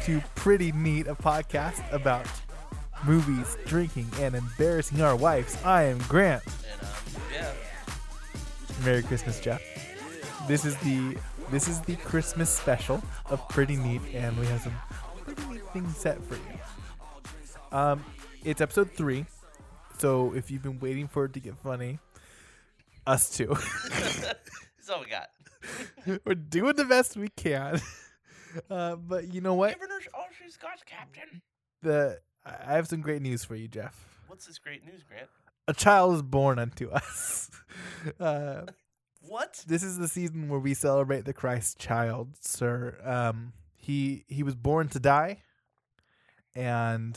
to Pretty Neat, a podcast about movies, drinking, and embarrassing our wives. I am Grant. And Merry Christmas, Jeff. This is the Christmas special of Pretty Neat, and we have some pretty neat things set for you. It's episode 3, so if you've been waiting for it to get funny, us too. That's all we got. We're doing the best we can. But you know what? Giving her all she's got, Captain. I have some great news for you, Jeff. What's this great news, Grant? A child is born unto us. What? This is the season where we celebrate the Christ child, sir. He was born to die, and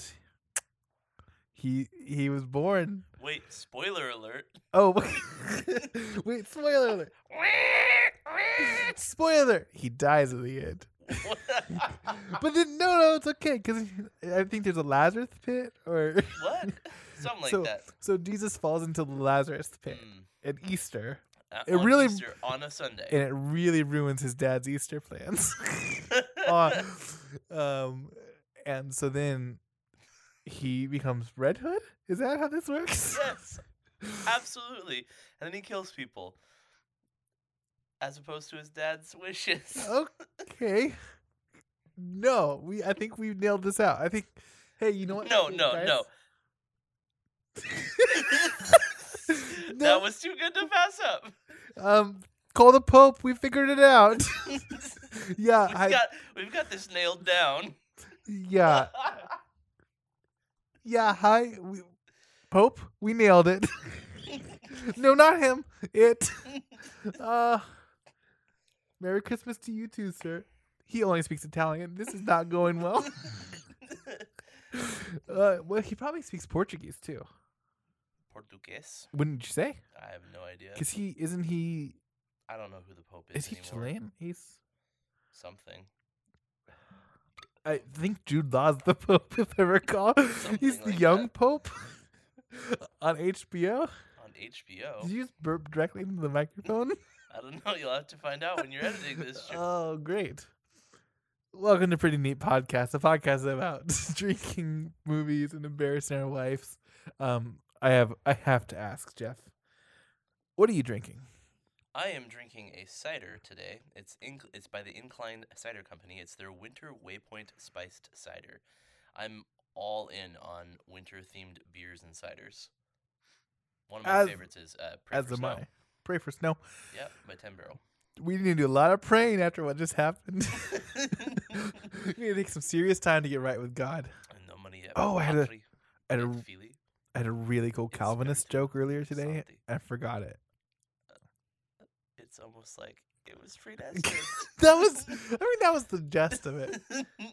he was born. Wait, spoiler alert. Oh, wait, spoiler alert. Spoiler. He dies at the end. But then, no, it's okay, because I think there's a Lazarus pit, or What? Something like that. So Jesus falls into the Lazarus pit at Easter. It on really Easter, on a Sunday. And it really ruins his dad's Easter plans. And so then he becomes Red Hood? Is that how this works? Yes, absolutely. And then he kills people, as opposed to his dad's wishes. Okay. No, I think we nailed this out. I think, hey, you know what? No. That was too good to pass up. Call the Pope. We figured it out. Yeah, we've got this nailed down. Yeah. Yeah, hi. Pope, we nailed it. No, not him. It. Merry Christmas to you too, sir. He only speaks Italian. This is not going well. Well, he probably speaks Portuguese too. Portuguese? Wouldn't you say? I have no idea. Because isn't he? I don't know who the Pope is Is he anymore. Chilean? He's Something. I think Jude Law's the Pope, if I recall. He's the like young that. Pope on HBO. On HBO? Did you just burp directly into the microphone? I don't know. You'll have to find out when you're editing this show. Oh, great. Welcome to Pretty Neat Podcast, a podcast about drinking, movies, and embarrassing our wives. I have to ask, Jeff, what are you drinking? I am drinking a cider today. It's by the Incline Cider Company. It's their Winter Waypoint Spiced Cider. I'm all in on winter-themed beers and ciders. One of my favorites is Pray for Snow. Pray for Snow. Yep, by 10 Barrel. We need to do a lot of praying after what just happened. We need to take some serious time to get right with God. And no money yet. Oh, I had a really cool It's Calvinist very joke earlier today. salty. I forgot it. It's almost like it was predestined. That was the gist of it.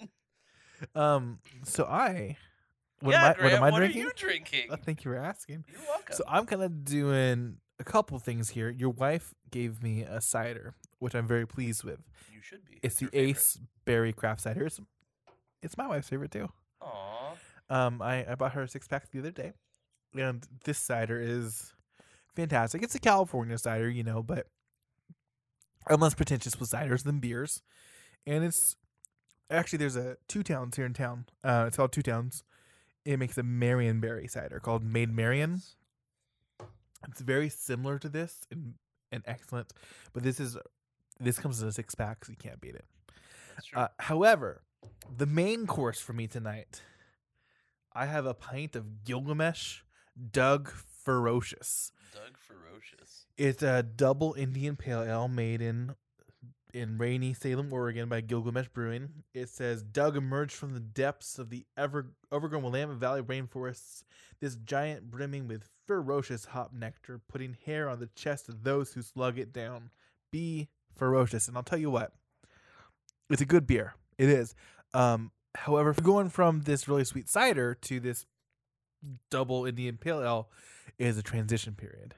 So what am I Grant, what drinking? are you drinking? Thank you for asking. You're welcome. So I'm kind of doing a couple things here. Your wife gave me a cider, which I'm very pleased with. You should be. It's the your favorite. Ace Berry Craft Cider. It's my wife's favorite too. Aw. I bought her a 6-pack the other day, and this cider is fantastic. It's a California cider, but I'm less pretentious with ciders than beers. And it's actually, there's 2 towns here in town. It's called 2 Towns. It makes a Marion berry cider called Maid Marian. It's very similar to this and excellent, but this comes in a 6-pack, so you can't beat it. That's true. However, the main course for me tonight, I have a pint of Gilgamesh Doug Ferocious. Doug Ferocious. It's a double Indian Pale Ale made in rainy Salem, Oregon by Gilgamesh Brewing. It says, Doug emerged from the depths of the overgrown Willamette Valley rainforests, this giant brimming with ferocious hop nectar, putting hair on the chest of those who slug it down. Be ferocious. And I'll tell you what, it's a good beer. It is. However, going from this really sweet cider to this double Indian Pale Ale is a transition period.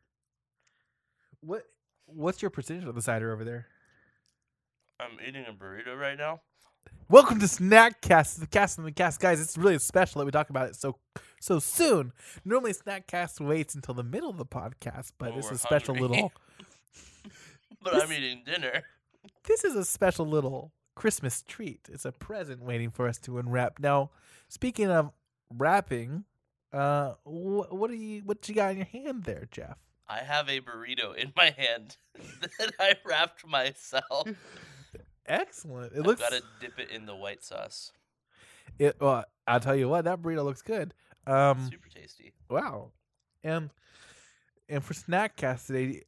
What's your percentage of the cider over there? I'm eating a burrito right now. Welcome to Snackcast, the cast and the cast, guys. It's really special that we talk about it so soon. Normally, Snackcast waits until the middle of the podcast, but this is a special hungry. little. But I'm eating dinner. This is a special little Christmas treat. It's a present waiting for us to unwrap. Now, speaking of wrapping, what you got in your hand there, Jeff? I have a burrito in my hand that I wrapped myself. Excellent. It I've looks. got to dip it in the white sauce. I'll tell you what, that burrito looks good. Super tasty. Wow. And for Snackcast today,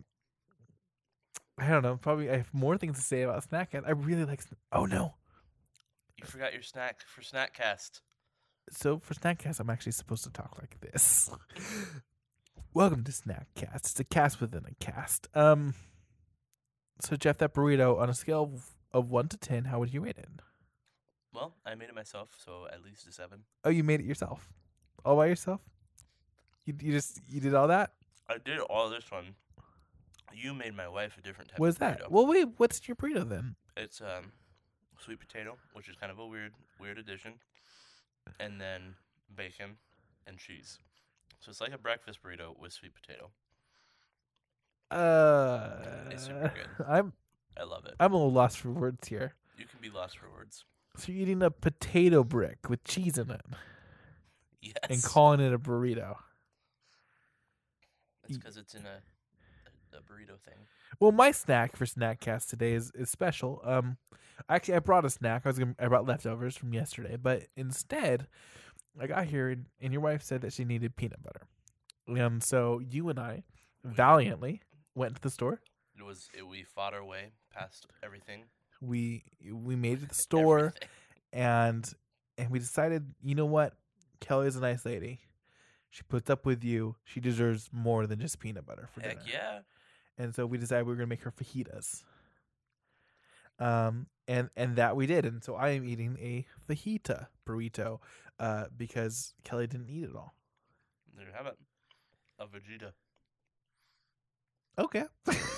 I don't know. Probably I have more things to say about Snackcast. I really like. Oh no. You forgot your snack for Snackcast. So for Snackcast, I'm actually supposed to talk like this. Welcome to Snackcast. It's a cast within a cast. So Jeff, that burrito on a scale of 1 to 10, how would you rate it? Well, I made it myself, so at least a 7. Oh, you made it yourself, all by yourself. You did all that. I did all this one. You made my wife a different type What is of that? burrito. Well, wait. What's your burrito then? It's sweet potato, which is kind of a weird addition, and then bacon and cheese. So it's like a breakfast burrito with sweet potato. It's super good. I love it. I'm a little lost for words here. You can be lost for words. So you're eating a potato brick with cheese in it Yes. and calling it a burrito. It's because it's in a burrito thing. Well, my snack for Snackcast today is special. Actually, I brought a snack. I brought leftovers from yesterday, but instead, I got here and your wife said that she needed peanut butter, and so you and I valiantly went to the store. We fought our way past everything. We made it to the store, Everything. and we decided, you know what? Kelly's a nice lady. She puts up with you. She deserves more than just peanut butter for dinner. Heck yeah. And so we decided we were going to make her fajitas. And that we did. And so I am eating a fajita burrito because Kelly didn't eat it all. There you have it. A Vegeta. Okay.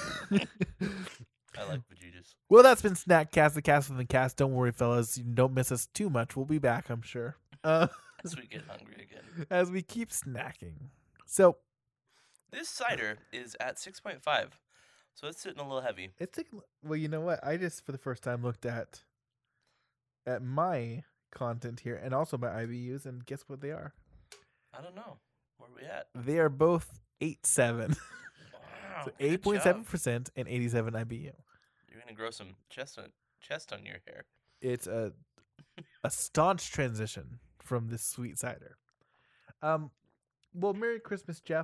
I like Vegetas. Well, that's been Snackcast, the cast within the cast. Don't worry, fellas. You don't miss us too much. We'll be back, I'm sure. As we get hungry again. As we keep snacking. So This cider is at 6.5, so it's sitting a little heavy. it's taking. Well, you know what? I just for the first time looked at my content here and also my IBUs, and guess what they are? I don't know. Where are we at? They are both 8.7. Wow. So good 8.7% and 87 IBU. job. You're gonna grow some chest on your hair. It's a staunch transition from this sweet cider. Well, Merry Christmas, Jeff.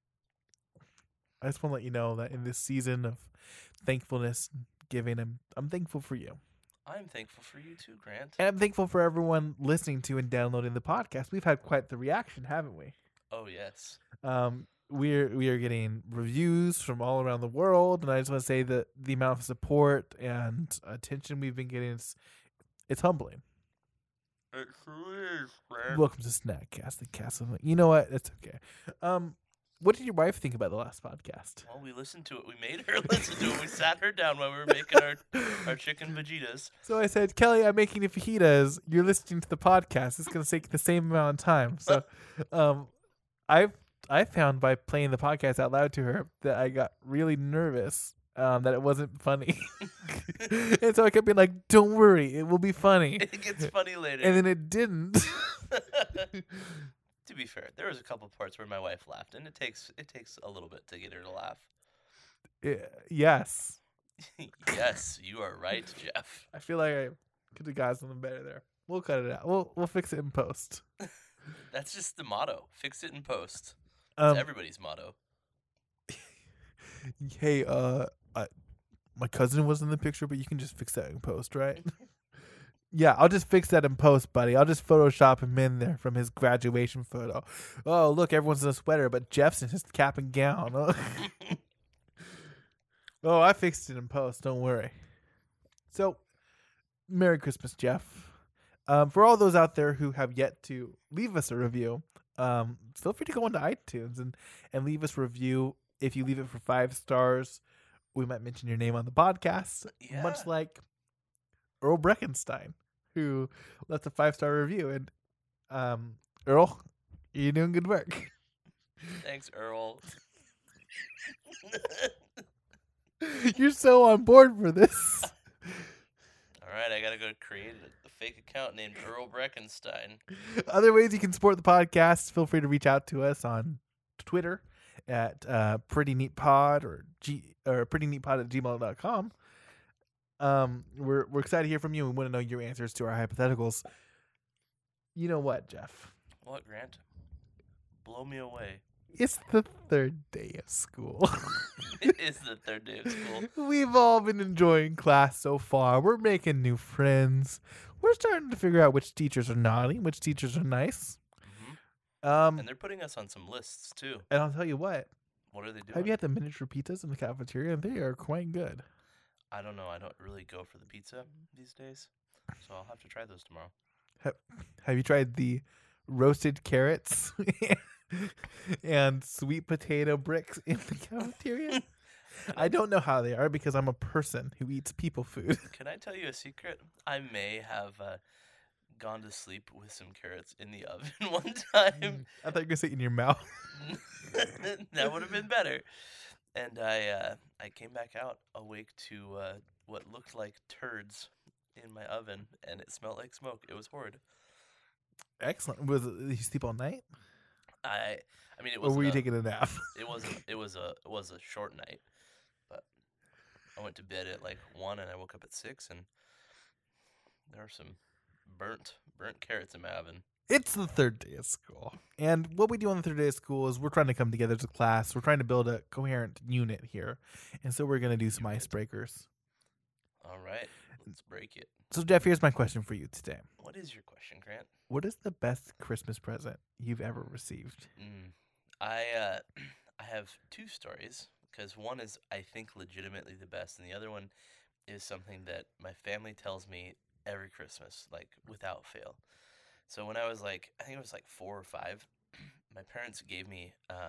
I just want to let you know that in this season of thankfulness, giving, I'm thankful for you. I'm thankful for you too, Grant. And I'm thankful for everyone listening to and downloading the podcast. We've had quite the reaction, haven't we? Oh yes. We are getting reviews from all around the world, and I just want to say that the amount of support and attention we've been getting, it's humbling. It truly is, Grant. Welcome to Snackcast, the cast of. You know what? It's okay. What did your wife think about the last podcast? Well, we listened to it. We made her listen to it. We sat her down while we were making our chicken Vegetas. So I said, Kelly, I'm making you fajitas. You're listening to the podcast. It's going to take the same amount of time. So, I found by playing the podcast out loud to her that I got really nervous. That it wasn't funny. And so I kept being like, don't worry, it will be funny. It gets funny later. And then it didn't. To be fair, there was a couple parts where my wife laughed, and it takes a little bit to get her to laugh. Yes. Yes, you are right, Jeff. I feel like I could have got something better there. We'll cut it out. We'll fix it in post. That's just the motto. Fix it in post. It's everybody's motto. Hey, my cousin was in the picture, but you can just fix that in post, right? Yeah, I'll just fix that in post, buddy. I'll just Photoshop him in there from his graduation photo. Oh, look, everyone's in a sweater, but Jeff's in his cap and gown. Oh, I fixed it in post. Don't worry. So, Merry Christmas, Jeff. For all those out there who have yet to leave us a review, feel free to go onto iTunes and leave us a review. If you leave it for 5 stars, we might mention your name on the podcast, Yeah. much like Earl Breckenstein, who left a 5-star review. And Earl, you're doing good work. Thanks, Earl. You're so on board for this. All gotta create a fake account named Earl Breckenstein. Other ways you can support the podcast, feel free to reach out to us on Twitter at Pretty Neat Pod or prettyneatpod@gmail.com. We're excited to hear from you. We want to know your answers to our hypotheticals. You know what, Jeff? What, Grant? Blow me away. It's the third day of school. It is the third day of school. We've all been enjoying class so far. We're making new friends. We're starting to figure out which teachers are naughty, which teachers are nice. And they're putting us on some lists too. And I'll tell you what. What are they doing? Have you had the miniature pizzas in the cafeteria? They are quite good. I don't know. I don't really go for the pizza these days, so I'll have to try those tomorrow. Have you tried the roasted carrots and sweet potato bricks in the cafeteria? I don't know how they are because I'm a person who eats people food. Can I tell you a secret? I may have gone to sleep with some carrots in the oven one time. I thought you were going to say in your mouth. That would have been better. And I came back out awake to what looked like turds in my oven, and it smelled like smoke. It was horrid. Excellent. Did you sleep all night? I mean, it was. Or were you taking a nap? It was a short night, but I went to bed at like 1 and I woke up at 6, and there were some burnt carrots in my oven. It's the third day of school. And what we do on the third day of school is we're trying to come together as a class. We're trying to build a coherent unit here. And so we're going to do some icebreakers. All right. Let's break it. So, Jeff, here's my question for you today. What is your question, Grant? What is the best Christmas present you've ever received? I have two stories, because one is, I think, legitimately the best, and the other one is something that my family tells me every Christmas, like, without fail. So when I was like, I think it was like 4 or 5, my parents gave me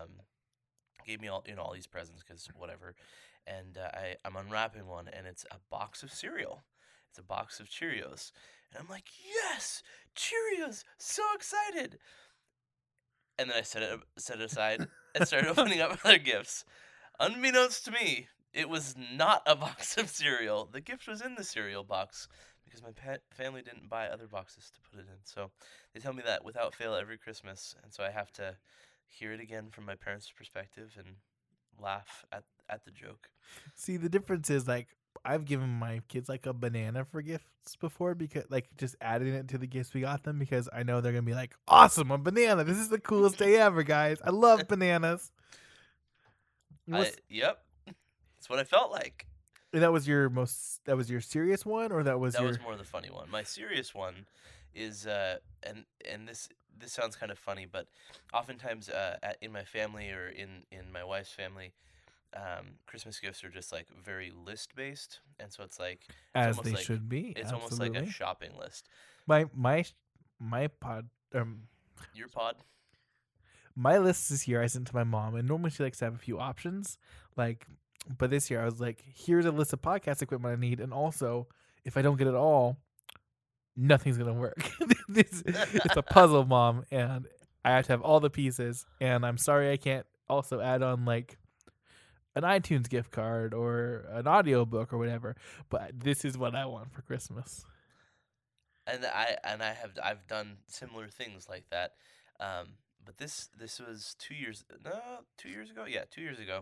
all these presents, because whatever, and I'm unwrapping one, and it's a box of cereal. It's a box of Cheerios, and I'm like, yes, Cheerios, so excited. And then I set it aside and started opening up other gifts. Unbeknownst to me, it was not a box of cereal. The gift was in the cereal box, because my family didn't buy other boxes to put it in. So they tell me that without fail every Christmas, and so I have to hear it again from my parents' perspective and laugh at the joke. See, the difference is, like, I've given my kids like a banana for gifts before, because like just adding it to the gifts we got them, because I know they're gonna be like, awesome, a banana. This is the coolest day ever, guys. I love bananas. Yep. That's what I felt like. And that was your serious one, or that was more the funny one. My serious one is and this sounds kind of funny, but oftentimes in my family or in my wife's family, Christmas gifts are just like very list based, and so it's like as they should be. It's almost like a shopping list. My pod your pod. My list this year I sent to my mom, and normally she likes to have a few options, like. But this year I was like, here's a list of podcast equipment I need, and also if I don't get it all, nothing's gonna work. It's a puzzle, Mom, and I have to have all the pieces. And I'm sorry I can't also add on like an iTunes gift card or an audiobook or whatever. But this is what I want for Christmas. And I've done similar things like that. But this was 2 years ago. Yeah, 2 years ago.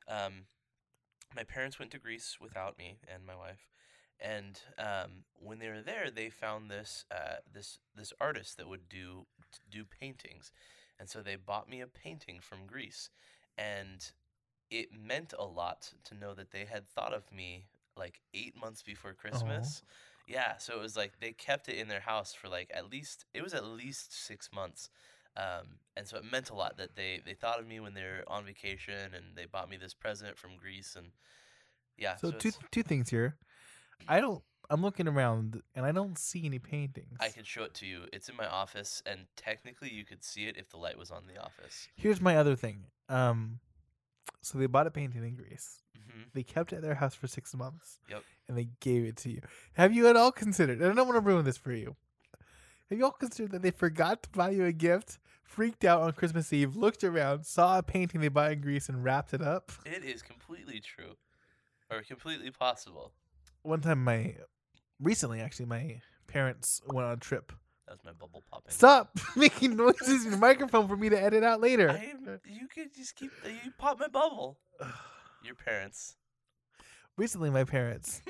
My parents went to Greece without me and my wife, and when they were there, they found this artist that would do paintings, and so they bought me a painting from Greece, and it meant a lot to know that they had thought of me like 8 months before Christmas. Aww. Yeah, so it was like they kept it in their house for like at least 6 months. And so it meant a lot that they thought of me when they were on vacation, and they bought me this present from Greece, and yeah. So two things here. I'm looking around and I don't see any paintings. I can show it to you. It's in my office, and technically you could see it if the light was on the office. Here's my other thing. So they bought a painting in Greece. Mm-hmm. They kept it at their house for 6 months. Yep. And they gave it to you. Have you at all considered, and I don't want to ruin this for you, have you all considered that they forgot to buy you a gift, freaked out on Christmas Eve, looked around, saw a painting they bought in Greece, and wrapped it up? It is completely true. Or completely possible. One time recently, actually, my parents went on a trip. That was my bubble popping. Stop making noises in your microphone for me to edit out later. You could just keep. You pop my bubble. Your parents. Recently, my parents.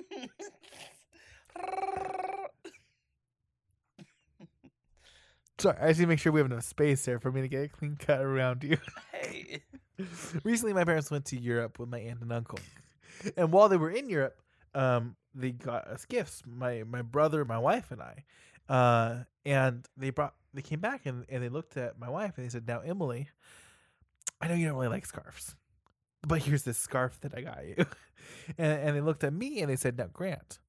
Sorry, I just need to make sure we have enough space there for me to get a clean cut around you. Hey. Recently, my parents went to Europe with my aunt and uncle, and while they were in Europe, they got us gifts. My brother, my wife, and I, and they came back and they looked at my wife and they said, "Now, Emily, I know you don't really like scarves, but here's this scarf that I got you." and they looked at me and they said, "Now, Grant,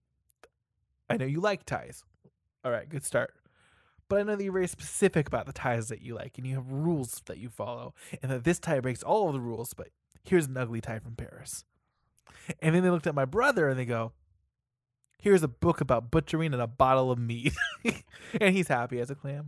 I know you like ties. All right, good start. But I know that you're very specific about the ties that you like and you have rules that you follow and that this tie breaks all of the rules, but here's an ugly tie from Paris." And then they looked at my brother and they go, "Here's a book about butchering and a bottle of meat." And he's happy as a clam.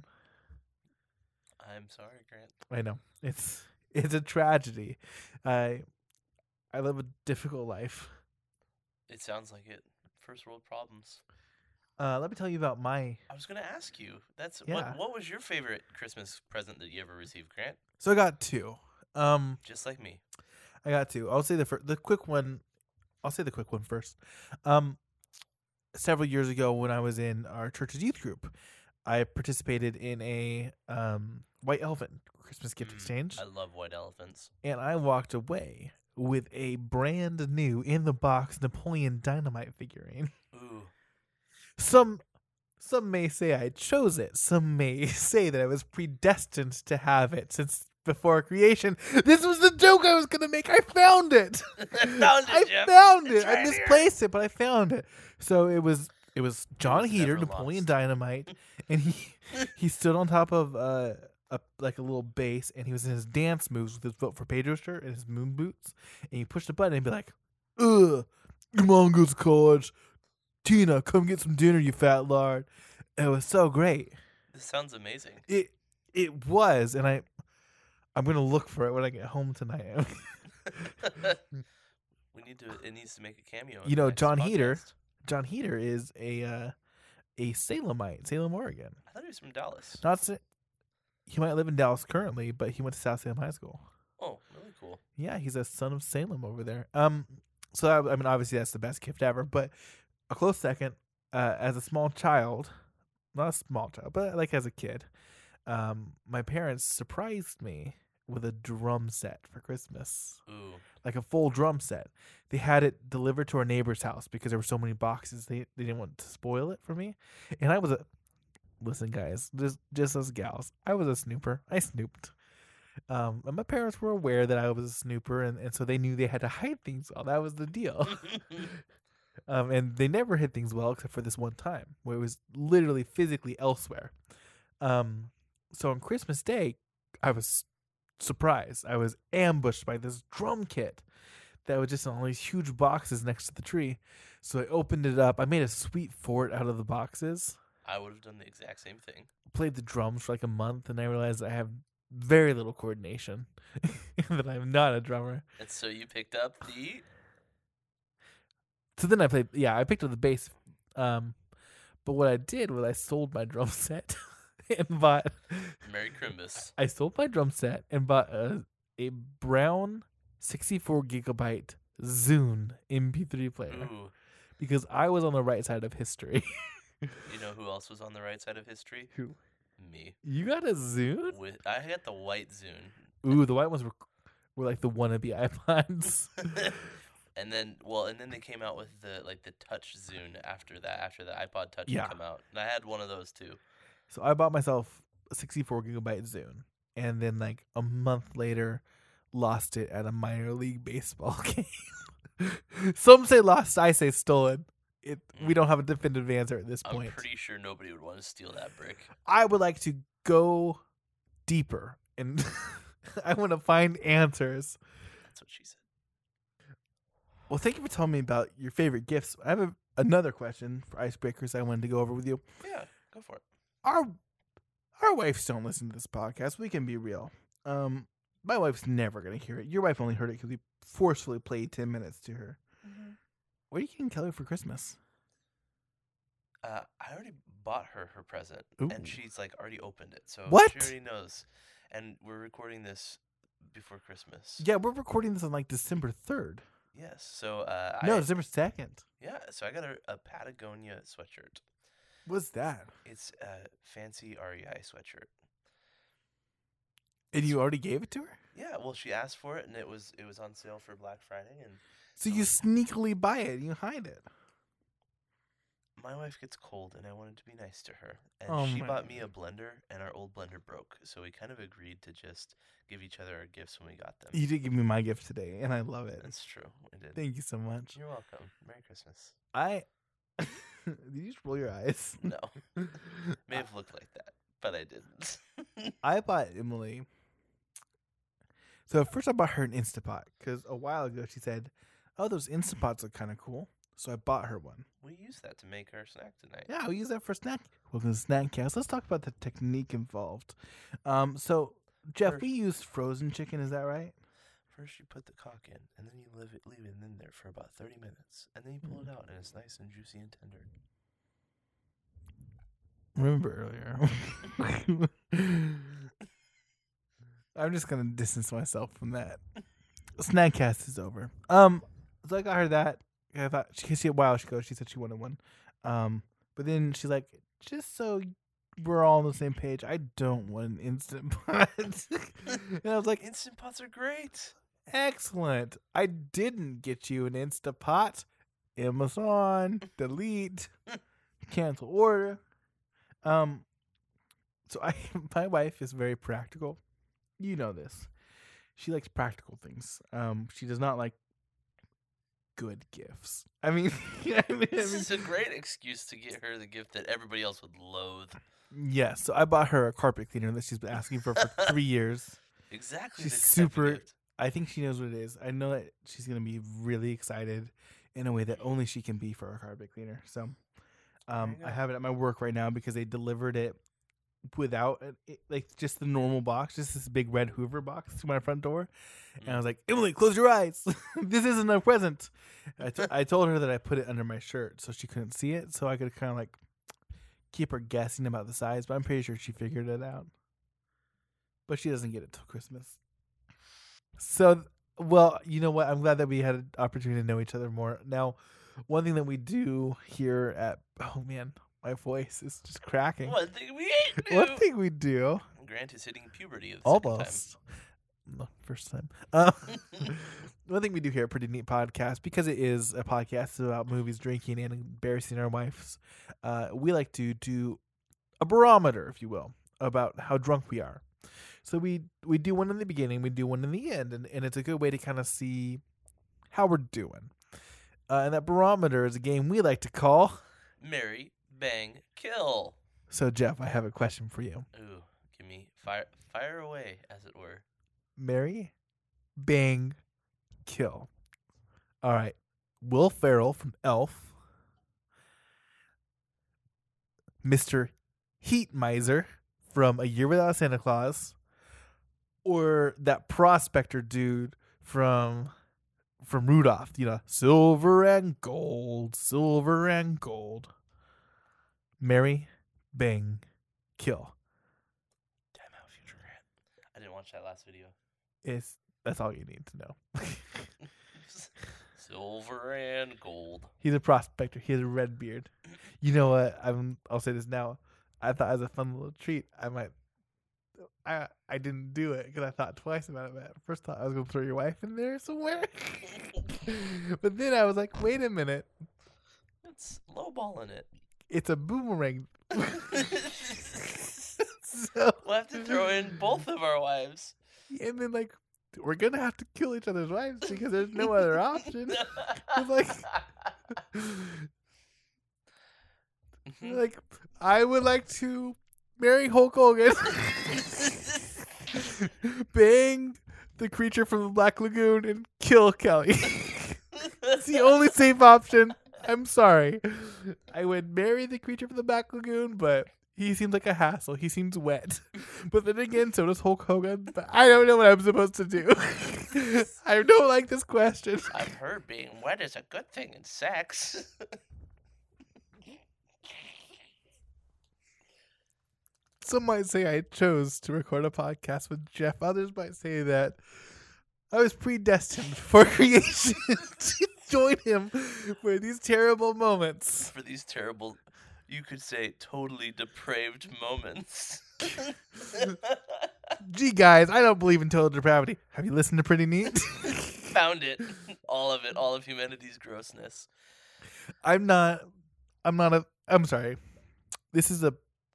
I'm sorry, Grant. I know. It's a tragedy. I live a difficult life. It sounds like it. First world problems. Let me tell you about my... I was going to ask you. Yeah. What was your favorite Christmas present that you ever received, Grant? So I got two. Just like me. I got two. I'll say the quick one. I'll say the quick one first. Several years ago when I was in our church's youth group, I participated in a white elephant Christmas gift exchange. I love white elephants. And I walked away with a brand new in the box Napoleon Dynamite figurine. Ooh. Some may say I chose it. Some may say that I was predestined to have it since before creation. This was the joke I was going to make. I found it. I found it. I misplaced it, but I found it. So it was John Heater, Napoleon Dynamite, and he stood on top of a little base, and he was in his dance moves with his Vote for Pedro shirt and his moon boots, and he pushed a button and be like, "Ugh, your mom goes to college. Tina, come get some dinner, you fat lard." It was so great. This sounds amazing. It was, and I'm gonna look for it when I get home tonight. It needs to make a cameo. You know, John Heater is a Salemite, Salem, Oregon. I thought he was from Dallas. He might live in Dallas currently, but he went to South Salem High School. Oh, really cool. Yeah, he's a son of Salem over there. So I mean, obviously that's the best gift ever, but a close second, as a small child, not a small child, but like as a kid, my parents surprised me with a drum set for Christmas. Ooh. Like a full drum set. They had it delivered to our neighbor's house because there were so many boxes. They didn't want to spoil it for me. And I was listen, guys, just as gals, I was a snooper. I snooped. And my parents were aware that I was a snooper, and so they knew they had to hide things well. That was the deal. And they never hid things well except for this one time where it was literally physically elsewhere. So on Christmas Day, I was surprised. I was ambushed by this drum kit that was just in all these huge boxes next to the tree. So I opened it up. I made a sweet fort out of the boxes. I would have done the exact same thing. Played the drums for like a month, and I realized I have very little coordination and that I'm not a drummer. And so you picked up the... So then I picked up the bass. But what I did was I sold my drum set and bought... Merry Crimbus. I sold my drum set and bought a brown 64 gigabyte Zune MP3 player. Ooh. Because I was on the right side of history. You know who else was on the right side of history? Who? Me. You got a Zune? I got the white Zune. Ooh, the white ones were like the wannabe iPods. And then they came out with the touch Zune after the iPod Touch had come out. And I had one of those too. So I bought myself a 64 gigabyte Zune, and then like a month later lost it at a minor league baseball game. Some say lost, I say stolen. We don't have a definitive answer at this point. I'm pretty sure nobody would want to steal that brick. I would like to go deeper, and I want to find answers. That's what she said. Well, thank you for telling me about your favorite gifts. I have another question for icebreakers I wanted to go over with you. Yeah, go for it. Our wives don't listen to this podcast. We can be real. My wife's never going to hear it. Your wife only heard it because we forcefully played 10 minutes to her. Mm-hmm. What are you getting Kelly for Christmas? I already bought her present, Ooh. and she's like already opened it, so What? she already knows. And we're recording this before Christmas. Yeah, we're recording this on like December 3rd. Yes. So No, December 2nd. yeah. So I got a Patagonia sweatshirt. What's that? It's a fancy REI sweatshirt. And you already gave it to her? Yeah. Well, she asked for it, and it was on sale for Black Friday, and So you sneakily buy it and you hide it. my wife gets cold, and I wanted to be nice to her. And Oh she my bought me a blender, and our old blender broke. So we kind of agreed to just give each other our gifts when we got them. You did give me my gift today, and I love it. That's true. I did. Thank you so much. You're welcome. Merry Christmas. Did you just roll your eyes? No. May have looked like that, but I didn't. I bought Emily. So first I bought her an Instapot because a while ago she said, "Oh, those Instapots look kind of cool." So I bought her one. We used that to make our snack tonight. Yeah, we use that for snack. Welcome to Snackcast. Let's talk about the technique involved. So Jeff, First- we used frozen chicken. Is that right? First, you put the cock in, and then you leave it in there for about 30 minutes, and then you pull it out, and it's nice and juicy and tender. Remember earlier. I'm just gonna distance myself from that. Snackcast is over. So I got her that. I thought she a while ago she said she wanted one. But then she's like, just so we're all on the same page, I don't want an Instant Pot. And I was like, Instant Pots are great. excellent. I didn't get you an Instant Pot. Amazon, delete, cancel order. So my wife is very practical. You know this. She likes practical things. She does not like good gifts. I mean, This is a great excuse to get her the gift that everybody else would loathe. yes. So I bought her a carpet cleaner that she's been asking for 3 years. Exactly. She's the type of super- gift. I think she knows what it is. I know that she's gonna be really excited in a way that only she can be for a carpet cleaner. So, you I go. have it at my work right now because they delivered it without like just the normal box, just this big red Hoover box to my front door. And I was like, Emily, close your eyes. This isn't a present. I told her that I put it under my shirt so she couldn't see it, so I could kind of like keep her guessing about the size. But I'm pretty sure she figured it out. But she doesn't get it till Christmas. So, well, you know what? I'm glad that we had an opportunity to know each other more. Now, one thing that we do here at, oh man, my voice is just cracking. One thing we ain't do. One thing we do, Grant is hitting puberty the second time. almost, no, first time. One thing we do here at Pretty Neat Podcast, because it is a podcast about movies, drinking, and embarrassing our wives, we like to do a barometer, if you will, about how drunk we are. So we do one in the beginning, we do one in the end, and it's a good way to kind of see how we're doing. And that barometer is a game we like to call Marry, bang, kill. So, Jeff, I have a question for you. Ooh, give me fire away, as it were. Marry, bang, kill. All right. Will Ferrell from Elf. Mr. Heat Miser from A Year Without Santa Claus. Or that prospector dude from Rudolph. You know, silver and gold, silver and gold. Marry, bang, kill. Damn out, Future Grant. I didn't watch that last video. That's all you need to know. Silver and gold. He's a prospector. He has a red beard. You know what? I'll say this now. I thought as a fun little treat, I didn't do it because I thought twice about it. But first thought I was gonna throw your wife in there somewhere, but then I was like, wait a minute, It's lowballing it. it's a boomerang. So, We'll have to throw in both of our wives. and then like we're gonna have to kill each other's wives because there's no other option. It's like I would like to marry Hulk Hogan. Bang the creature from the Black Lagoon and kill Kelly. It's the only safe option. I'm sorry. I would marry the creature from the Black Lagoon, but he seems like a hassle. He seems wet. But then again, so does Hulk Hogan. But I don't know what I'm supposed to do. I don't like this question. I've heard being wet is a good thing in sex. Some might say I chose to record a podcast with Jeff. Others might say that I was predestined for creation to join him for these terrible moments. For these terrible, you could say, totally depraved moments. Gee, guys, I don't believe in total depravity. Have you listened to Pretty Neat? Found it. All of it. All of humanity's grossness. I'm sorry. This is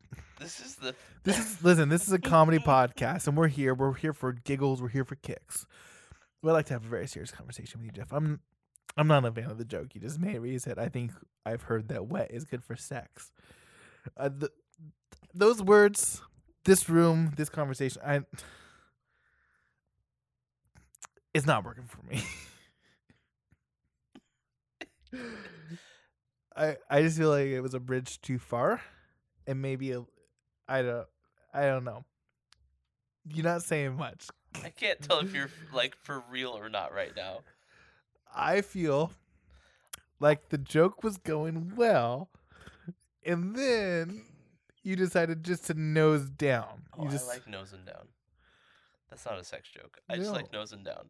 a comedy podcast, and we're here for giggles, we're here for kicks. We'd like to have a very serious conversation with you, Jeff. I'm not a fan of the joke you just made where you said, I think I've heard that wet is good for sex. Those words, this room, this conversation, it's not working for me. I just feel like it was a bridge too far, and maybe I don't know. You're not saying much. I can't tell if you're like for real or not right now. I feel like the joke was going well, and then you decided just to nose down. Oh, I like nosing down. That's not a sex joke. I just like nosing down.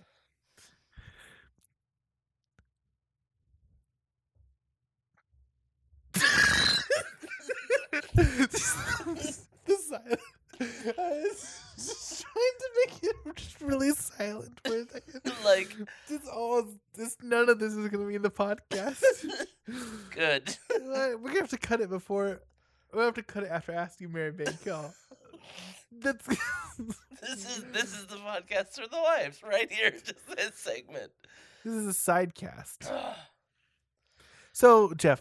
I was just trying to make it just really silent for a second. Like none of this is gonna be in the podcast. Good. We're gonna have to cut it before. We'll have to cut it after asking Mary Bankell. That's this is the podcast for the wives right here. Just this segment. This is a side cast. So Jeff.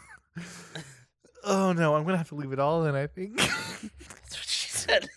Oh no, I'm gonna have to leave it all in, I think. That's what she said.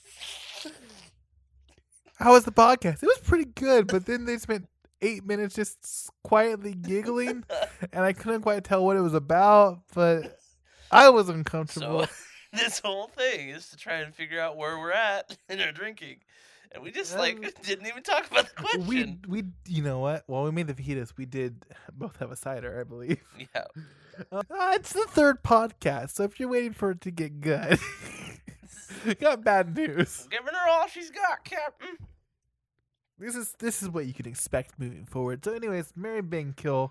How was the podcast? It was pretty good, but then they spent 8 minutes just quietly giggling, and I couldn't quite tell what it was about, but I was uncomfortable. So this whole thing is to try and figure out where we're at in our drinking. And we just didn't even talk about the question. We you know what? While we made the fajitas, we did both have a cider, I believe. Yeah. It's the third podcast, so if you're waiting for it to get good, got bad news. Giving her all she's got, Captain. This is what you can expect moving forward. So, anyways, Mary Bankell,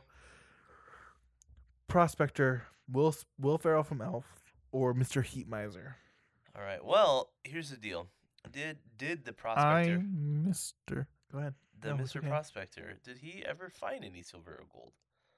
Prospector, Will Ferrell from Elf, or Mr. Heatmiser. All right. Well, here's the deal. Did the Prospector? Go ahead. Mr. Prospector. Did he ever find any silver or gold?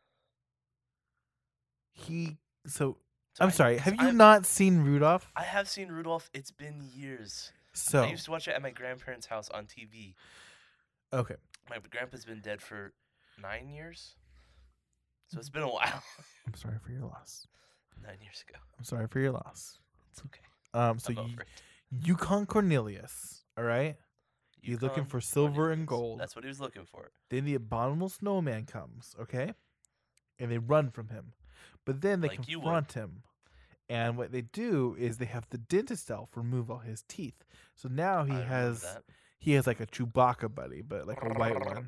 I'm sorry. Have you not seen Rudolph? I have seen Rudolph. It's been years. So I used to watch it at my grandparents' house on TV. Okay. My grandpa's been dead for 9 years, so it's been a while. I'm sorry for your loss. 9 years ago. I'm sorry for your loss. It's okay. So Yukon Cornelius, all right? He's looking for silver and gold. That's what he was looking for. Then the abominable snowman comes, okay? And they run from him. But then they confront him. And what they do is they have the dentist elf remove all his teeth. So now he has like a Chewbacca buddy, but like a white one.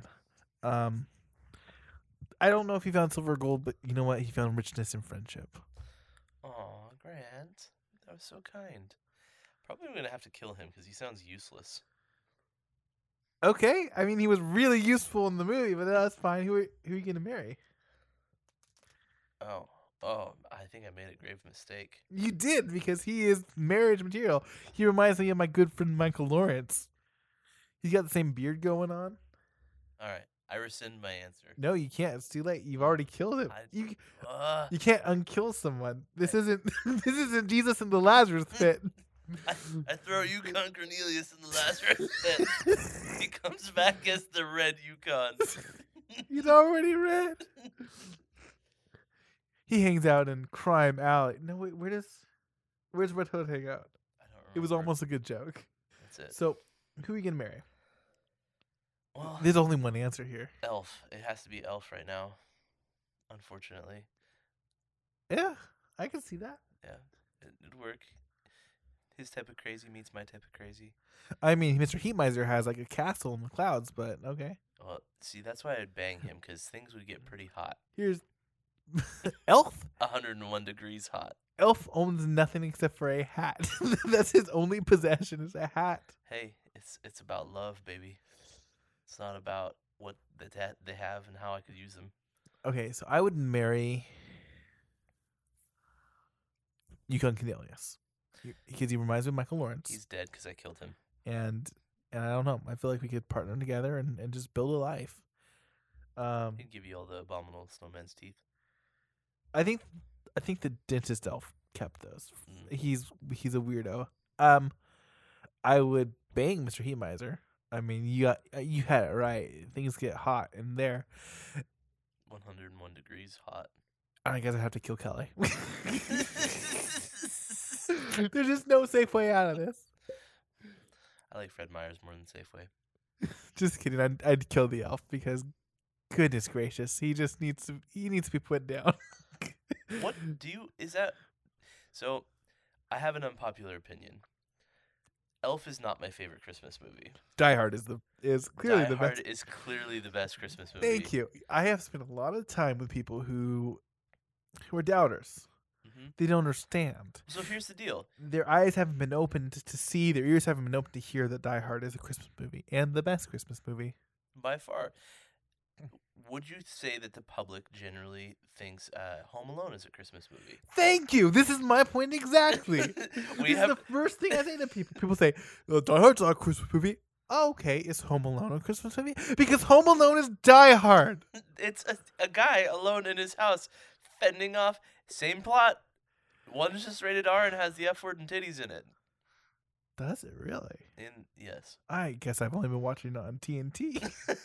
I don't know if he found silver or gold, but you know what? He found richness and friendship. Aw, Grant. That was so kind. Probably going to have to kill him because he sounds useless. Okay. I mean, he was really useful in the movie, but that's fine. Who are you going to marry? Oh, I think I made a grave mistake. You did, because he is marriage material. He reminds me of my good friend Michael Lawrence. He's got the same beard going on. All right. I rescind my answer. No, you can't. It's too late. You've already killed him. You can't unkill someone. This isn't Jesus in the Lazarus pit. I throw Yukon Cornelius in the Lazarus pit. He comes back as the red Yukon. He's already red. He hangs out in Crime Alley. No, wait, where's Red Hood hang out? I don't remember. It was almost a good joke. That's it. So, who are you gonna marry? Well, there's only one answer here. Elf. It has to be Elf right now. Unfortunately. Yeah, I can see that. Yeah, it'd work. His type of crazy meets my type of crazy. I mean, Mr. Heatmiser has like a castle in the clouds, but okay. Well, see, that's why I'd bang him, because things would get pretty hot. Here's Elf. 101 degrees hot. Elf owns nothing except for a hat. That's his only possession is a hat. Hey, it's about love, baby. It's not about what they have and how I could use them. Okay, so I would marry Yukon Cornelius because he reminds me of Michael Lawrence. He's dead because I killed him. and I don't know. I feel like we could partner together and just build a life. He'd give you all the abominable snowman's teeth. I think the dentist elf kept those. Mm. He's a weirdo. I would bang Mr. Heatmiser. I mean, you had it right. Things get hot in there. 101 degrees hot. I guess I have to kill Kelly. There's just no safe way out of this. I like Fred Myers more than Safeway. Just kidding. I'd kill the elf because, goodness gracious, he needs to be put down. What do you is that? So, I have an unpopular opinion. Elf is not my favorite Christmas movie. Die Hard is clearly Die the Hard best. is clearly the best Christmas movie. Thank you. I have spent a lot of time with people who are doubters. Mhm. They don't understand. So here's the deal. Their eyes haven't been opened to see. Their ears haven't been opened to hear that Die Hard is a Christmas movie and the best Christmas movie. By far, would you say that the public generally thinks Home Alone is a Christmas movie? Thank you. This is my point exactly. We This have is the first thing I say to people. People say, "Oh, Die Hard's not a Christmas movie." Oh, okay, is Home Alone a Christmas movie? Because Home Alone is Die Hard. it's a guy alone in his house fending off. Same plot. One's just rated R and has the F word and titties in it. Does it really? Yes. I guess I've only been watching it on TNT.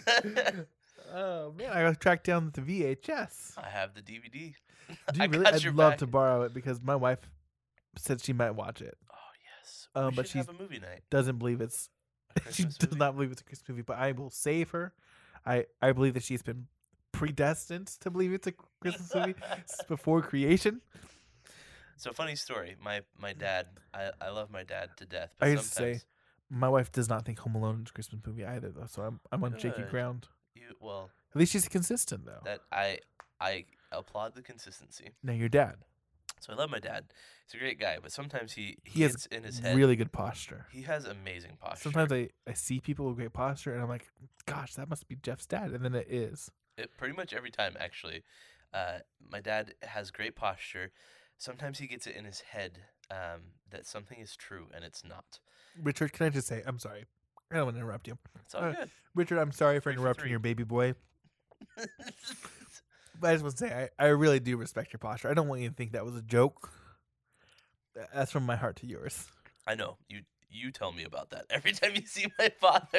Oh man, I got tracked down the VHS. I have the DVD. Do you I really? got I'd your love back. to borrow it because my wife said she might watch it. Oh yes. But We should she's have a movie night. doesn't believe it's. She Christmas does movie? not believe it's a Christmas movie, but I will save her. I believe that she's been predestined to believe it's a Christmas movie before creation. So funny story. My dad. I love my dad to death. But I used to sometimes say my wife does not think Home Alone is a Christmas movie either, though. So I'm on shaky Good. ground. well At least she's consistent, though. that I applaud the consistency. Now your dad, So I love my dad. He's a great guy, but sometimes he has gets in his head. really good posture. He has amazing posture. Sometimes I see people with great posture, and I'm like, gosh, that must be Jeff's dad, and then it is. Pretty much every time, actually. My dad has great posture. Sometimes he gets it in his head that something is true and it's not. Richard, can I just say, I'm sorry. I don't want to interrupt you. It's all good. Richard, I'm sorry for 3 for interrupting 3. your baby boy. But I just want to say, I really do respect your posture. I don't want you to think that was a joke. That's from my heart to yours. I know. You tell me about that every time you see my father.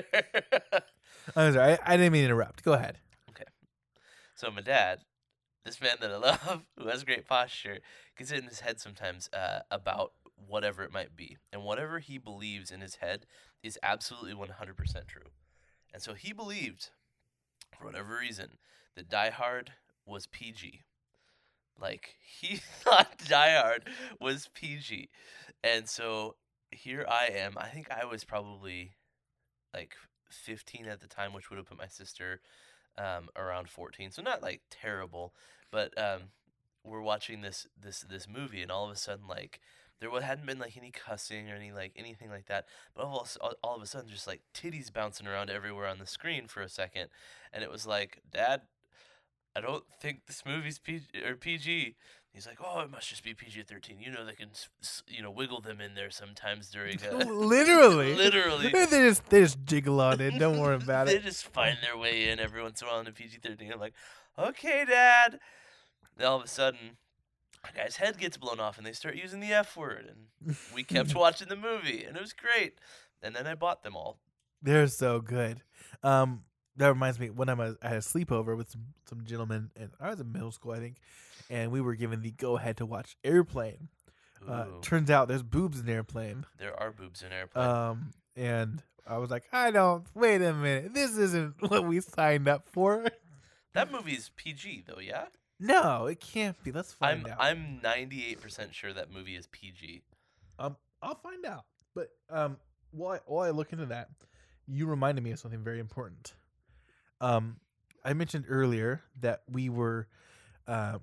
I'm sorry. I didn't mean to interrupt. Go ahead. So my dad, this man that I love, who has great posture, gets it in his head sometimes about whatever it might be. And whatever he believes in his head is absolutely 100% true. And so he believed, for whatever reason, that Die Hard was PG. Like, he thought Die Hard was PG. And so here I am. I think I was probably like 15 at the time, which would have put my sister around 14. So not like terrible, but we're watching this movie, and all of a sudden, like, there hadn't been like any cussing or anything like that, but all of a sudden, just like titties bouncing around everywhere on the screen for a second, and it was like, Dad, I don't think this movie's PG. He's like, oh, it must just be PG-13. You know, they can wiggle them in there sometimes during Literally. literally. They just jiggle on it. Don't worry about They it. just find their way in every once in a while in a PG-13. I'm like, okay, Dad. Then all of a sudden, a guy's head gets blown off, and they start using the F word, and we kept watching the movie, and it was great. And then I bought them all. They're so good. That reminds me, one time I had a sleepover with some gentlemen, and I was in middle school, I think, and we were given the go-ahead to watch Airplane. Ooh, Turns out there's boobs in Airplane. there are boobs in Airplane. And I was like, wait a minute, this isn't what we signed up for. That movie's PG, though, yeah? No, it can't be. Let's find out. I'm 98% sure that movie is PG. I'll find out. But while I look into that, you reminded me of something very important. I mentioned earlier that we were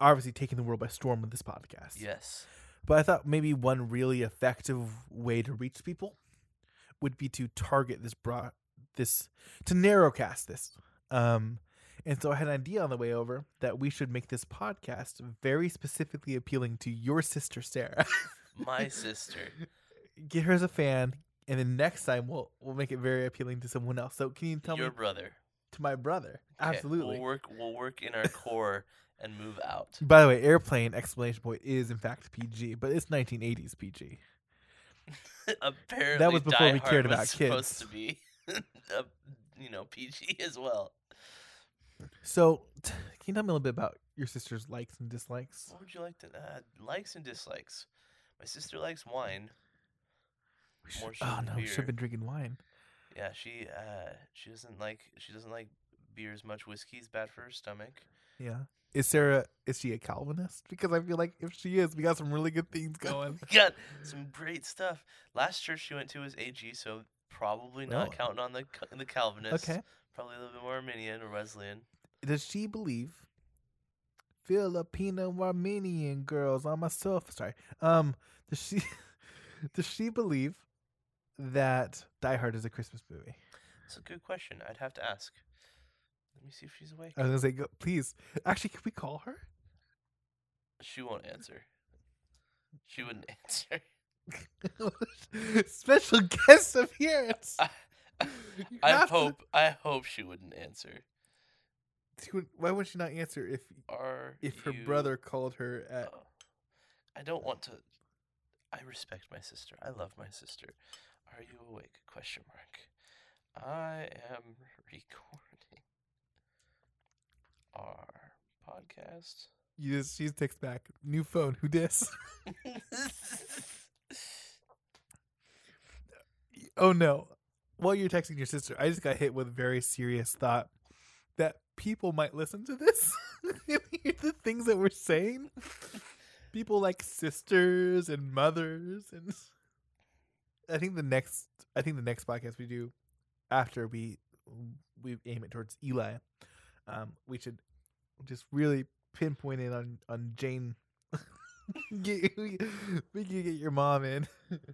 obviously taking the world by storm with this podcast. Yes. But I thought maybe one really effective way to reach people would be to target to narrowcast this. And so I had an idea on the way over that we should make this podcast very specifically appealing to your sister, Sarah. My sister. Get her as a fan, and then next time we'll make it very appealing to someone else. So can you tell Your me brother. to my brother? Okay, Absolutely. We'll work in our core and move out. By the way, Airplane exclamation point is in fact PG, but it's 1980s PG. Apparently, That was before Die we Hard cared was about supposed kids. to be, PG as well. So can you tell me a little bit about your sister's likes and dislikes? What would you like to likes and dislikes? My sister likes wine. More so than She should have beer. been drinking wine. Yeah, she doesn't like beer as much. Whiskey's bad for her stomach. Yeah. Is she a Calvinist? Because I feel like if she is, we got some really good things going. Got some great stuff. Last church she went to was AG, so probably not Oh. counting on the Calvinists. Okay. Probably a little bit more Arminian or Wesleyan. Does she believe Filipino Armenian girls on myself? Sorry. Does she believe that Die Hard is a Christmas movie? That's a good question. I'd have to ask. Let me see if she's awake. I was gonna say, please. Actually, can we call her? She won't answer. She wouldn't answer. Special guest appearance. You I have to- hope she wouldn't answer. Why would she not answer if her brother called her at? I don't want to. I respect my sister. I love my sister. Are you awake? Question mark. I am recording our podcast. She texts back. New phone. Who dis? Oh no. While you're texting your sister, I just got hit with a very serious thought that people might listen to this and hear the things that we're saying. People like sisters and mothers, and I think the next podcast we do after we aim it towards Eli, we should just really pinpoint it on Jane. we can get your mom in.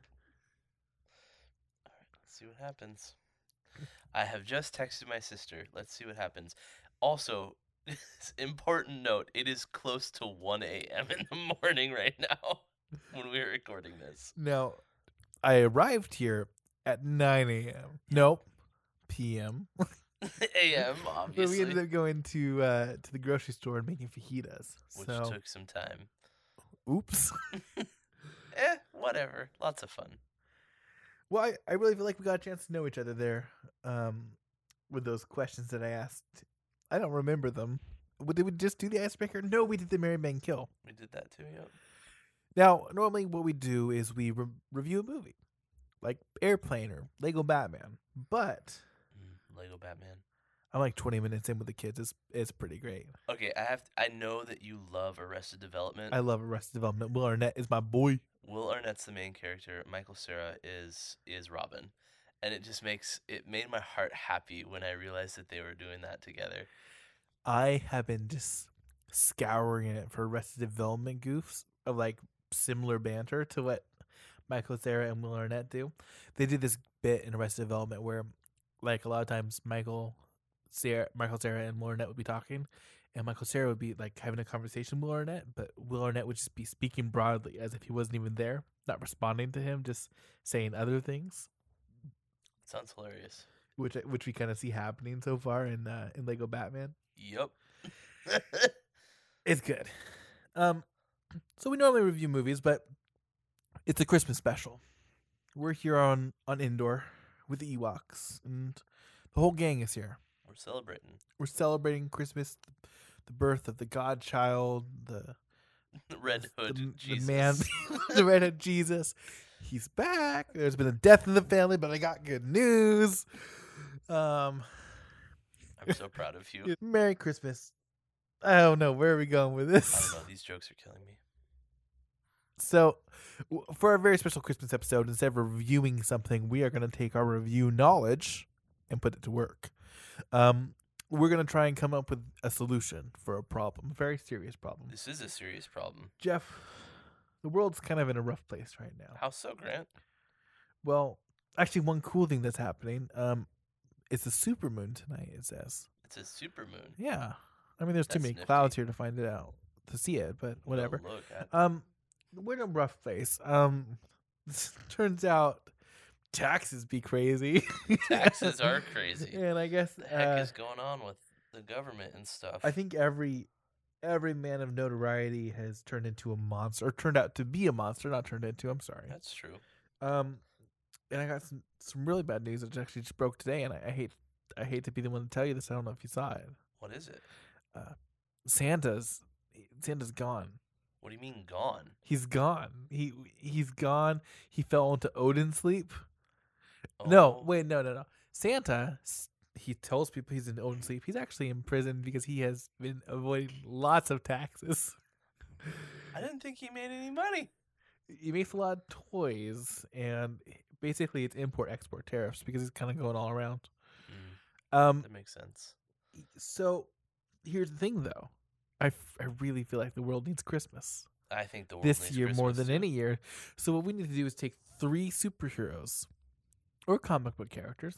See what happens. I have just texted my sister. Let's see what happens. Also, important note, it is close to 1 a.m. in the morning right now when we are recording this. Now, I arrived here at 9 a.m. Nope, p.m. a.m., But obviously. we ended up going to the grocery store and making fajitas. Which So, took some time. oops. Whatever. Lots of fun. Well, I really feel like we got a chance to know each other there with those questions that I asked. I don't remember them. Did we just do the icebreaker? No, we did the Mary Man Kill. We did that too, yep. Now, normally what we do is we review a movie, like Airplane or Lego Batman. But Lego Batman. I'm like 20 minutes in with the kids. It's pretty great. Okay, I know that you love Arrested Development. I love Arrested Development. Will Arnett is my boy. Will Arnett's the main character. Michael Cera is Robin. And it made my heart happy when I realized that they were doing that together. I have been just scouring it for Arrested Development goofs of like similar banter to what Michael Cera and Will Arnett do. They did this bit in Arrested Development where, like, a lot of times Michael Cera and Will Arnett would be talking, and Michael Cera would be like having a conversation with Will Arnett, but Will Arnett would just be speaking broadly as if he wasn't even there, not responding to him, just saying other things. Sounds hilarious. Which we kind of see happening so far in Lego Batman. Yep. It's good. So we normally review movies, but it's a Christmas special. We're here on Indoor with the Ewoks, and the whole gang is here. We're celebrating. We're celebrating Christmas, the birth of the Godchild, the Red Hood Jesus. the man, the Red Hood Jesus. He's back. There's been a death in the family, but I got good news. I'm so proud of you. Merry Christmas. I don't know. Where are we going with this? I don't know. These jokes are killing me. So, for our very special Christmas episode, instead of reviewing something, we are going to take our review knowledge and put it to work. we're gonna try and come up with a solution for a problem, a very serious problem. This is a serious problem. Jeff, the world's kind of in a rough place right now. How so, Grant? Well, actually, one cool thing that's happening, it's a supermoon tonight. It says. It's a supermoon. Yeah, I mean, there's too That's many nifty. clouds here to find it out to see it, but whatever. Well, look, We're in a rough place. Turns out taxes be crazy. taxes are crazy. And I guess What the heck is going on with the government and stuff? I think every man of notoriety has turned into a monster, or turned out to be a monster, not turned into. I'm sorry. That's true. And I got some really bad news that actually just broke today, and I hate to be the one to tell you this. I don't know if you saw it. What is it? Santa's gone. What do you mean gone? He's gone. He's gone. He fell into Odin sleep. Oh, No, wait, no. Santa, he tells people he's in Odin sleep. He's actually in prison because he has been avoiding lots of taxes. I didn't think he made any money. He makes a lot of toys, and basically it's import-export tariffs because it's kind of going all around. That makes sense. So here's the thing, though. I really feel like the world needs Christmas I think the world this needs year more Christmas than too. any year. So what we need to do is take 3 superheroes or comic book characters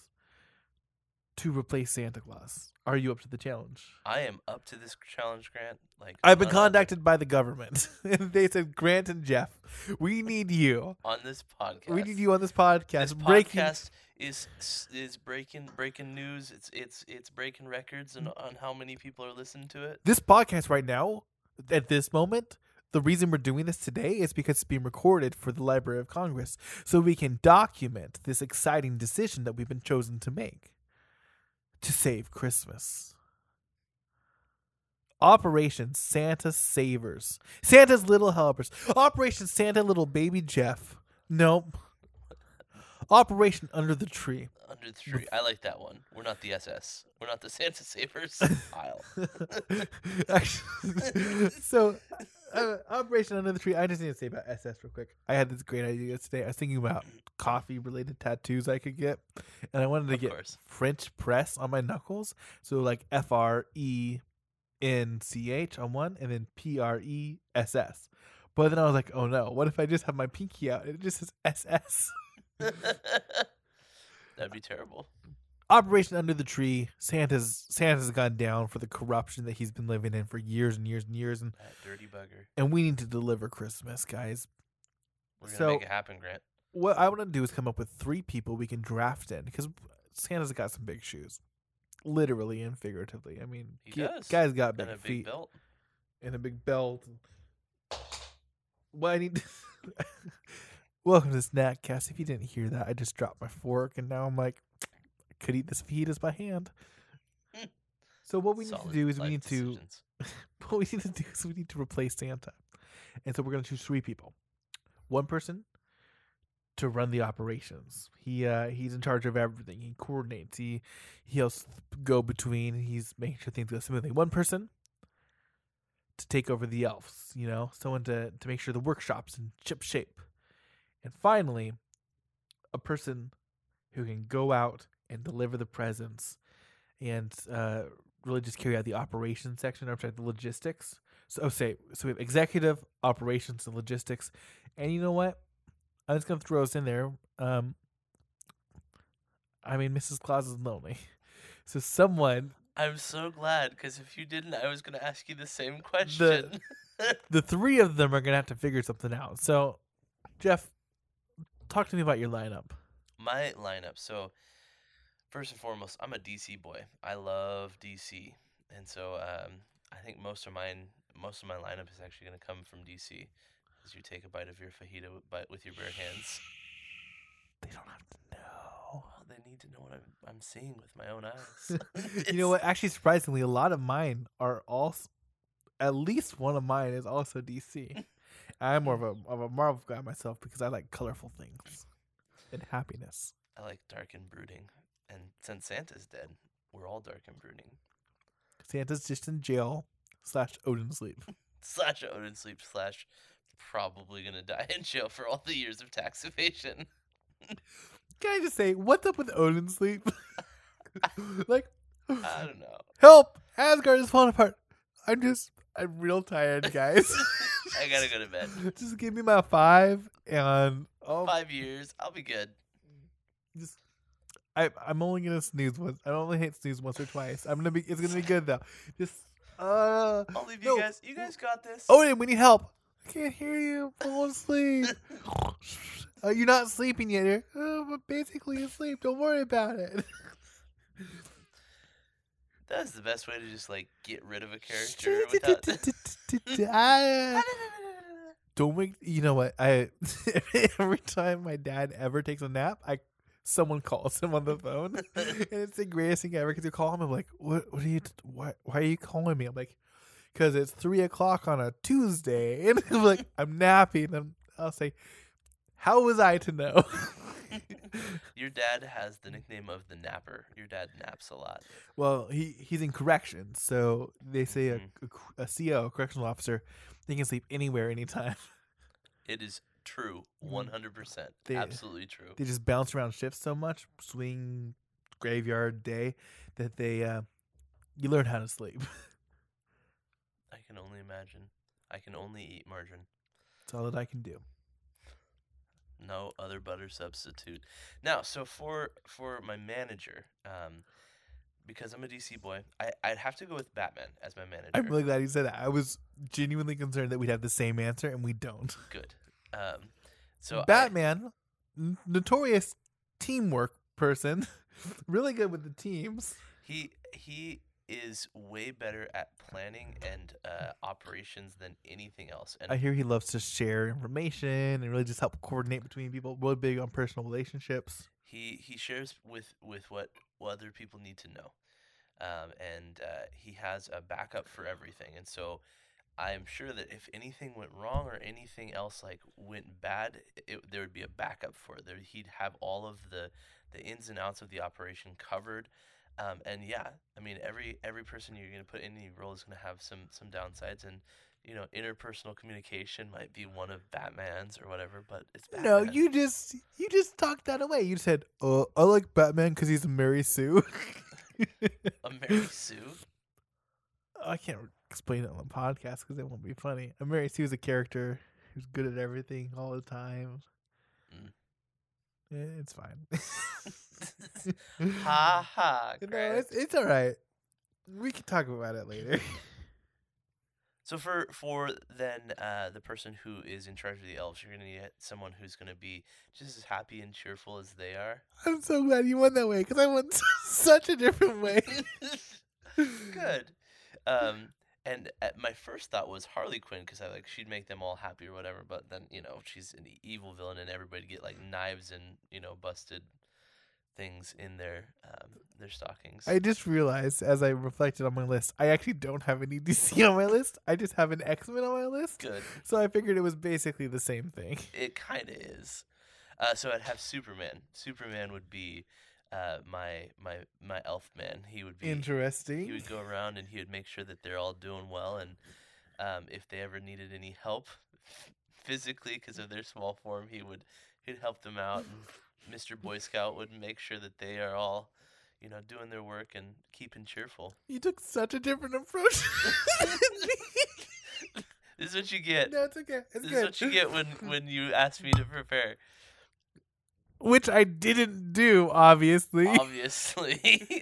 to replace Santa Claus. Are you up to the challenge? I am up to this challenge, Grant. Like I've been none other. contacted by the government, and they said, Grant and Jeff, we need you. On this podcast. We need you on this podcast. This Breaking- podcast is breaking news. It's breaking records on how many people are listening to it. This podcast right now, at this moment, the reason we're doing this today is because it's being recorded for the Library of Congress, so we can document this exciting decision that we've been chosen to make to save Christmas. Operation Santa Savers. Santa's Little Helpers. Operation Santa Little Baby Jeff. Nope. Operation Under the Tree. Under the tree. I like that one. We're not the SS. We're not the Santa Savers aisle. Actually, so Operation Under the Tree. I just need to say about SS real quick. I had this great idea today. I was thinking about coffee-related tattoos I could get, and I wanted to Of get course. French press on my knuckles. So like FRENCH on one, and then PRESS. But then I was like, oh no, what if I just have my pinky out and it just says SS? That'd be terrible. Operation Under the Tree. Santa's gone down for the corruption that he's been living in for years and years and years, and That dirty bugger. we need to deliver Christmas, guys. We're gonna So- make it happen, Grant. What I want to do is come up with 3 people we can draft in, because Santa's got some big shoes, literally and figuratively. I mean, He does. Guy's got big And a big feet belt. and a big belt. What I need. Welcome to Snackcast. If you didn't hear that, I just dropped my fork, and now I'm like, I could eat this fajitas by hand. So what we need to Solid do is we life need to decisions. what we need to do is we need to replace Santa, and so we're gonna choose 3 people. One person to run the operations. He's in charge of everything. He coordinates. He helps go between. He's making sure things go smoothly. One person to take over the elves. Someone to make sure the workshop's in ship shape. And finally, a person who can go out and deliver the presents and really just carry out the operations section, or the logistics. So we have executive, operations, and logistics. And you know what? I'm just going to throw us in there. Mrs. Claus is lonely. So someone, I'm so glad, because if you didn't, I was gonna ask you the same question. the 3 of them are going to have to figure something out. So, Jeff, talk to me about your lineup. My lineup. So, first and foremost, I'm a DC boy. I love DC, and so I think most of my lineup is actually going to come from DC, as you take a bite of your fajita with your bare hands. They don't have to know. Well, they need to know what I'm seeing with my own eyes. You know what? Actually, surprisingly, a lot of mine are also, at least one of mine is also DC. I'm more of a Marvel guy myself because I like colorful things and happiness. I like dark and brooding, and since Santa's dead, we're all dark and brooding. Santa's just in jail / Odin sleep. / Odin sleep / probably gonna die in jail for all the years of tax evasion. Can I just say, what's up with Odin sleep? Like, I don't know. Help! Asgard is falling apart. I'm real tired, guys. I gotta go to bed. Just give me my 5 and 5 years, I'll be good. I'm only gonna snooze once. I only hate snooze once or twice. It's gonna be good though. Just I'll leave you guys. You guys got this. Oh wait, we need help. I can't hear you. Fall asleep. You're not sleeping yet. You're but basically asleep. Don't worry about it. That's the best way to just like get rid of a character without. Don't make. You know what? Every time my dad ever takes a nap, someone calls him on the phone, and it's the greatest thing ever. Because you call him, I'm like, what are you? Why are you calling me? I'm like, because it's 3:00 on a Tuesday, and I'm like, I'm napping. And I'll say, how was I to know? Your dad has the nickname of the napper. Your dad naps a lot. Well, he's in corrections, so they say a CO, a correctional officer, they can sleep anywhere, anytime. It is true, 100%. They- Absolutely true. They just bounce around shifts so much, swing, graveyard, day, that you learn how to sleep. I can only imagine. I can only eat margarine. That's all that I can do. No other butter substitute. Now, so for my manager, because I'm a DC boy, I'd have to go with Batman as my manager. I'm really glad you said that. I was genuinely concerned that we'd have the same answer, and we don't. Good. So Batman, notorious teamwork person, really good with the teams. He is way better at planning and operations than anything else. And I hear he loves to share information and really just help coordinate between people. Really big on personal relationships. he shares with what other people need to know, and he has a backup for everything. And so I'm sure that if anything went wrong or anything else like went bad, there would be a backup for it. He'd have all of the ins and outs of the operation covered. And yeah, I mean every person you're going to put in any role is going to have some dowsides, and interpersonal communication might be one of Batman's or whatever, but it's Batman. No, you just talked that away. You said, I like Batman because he's a Mary Sue. A Mary Sue? I can't explain it on the podcast because it won't be funny. A Mary Sue is a character who's good at everything all the time. It's fine. Ha ha. No, it's all right. We can talk about it later. So for then the person who is in charge of the elves, you're gonna get someone who's gonna be just as happy and cheerful as they are. I'm so glad you went that way because I went such a different way. Good. And my first thought was Harley Quinn because she'd make them all happy or whatever. But then she's an evil villain and everybody get like knives and busted things in their stockings. I just realized as I reflected on my list, I actually don't have any DC on my list. I just have an X-Men on my list. Good. So I figured it was basically the same thing. It kind of is. So I'd have Superman. Superman would be my elf man. He would be interesting. He would go around and he would make sure that they're all doing well, and if they ever needed any help physically because of their small form, he'd help them out. And Mr. Boy Scout would make sure that they are all, doing their work and keeping cheerful. You took such a different approach. This is what you get. No, it's okay. It's This good. is what you get when you ask me to prepare. Which I didn't do, obviously. Obviously.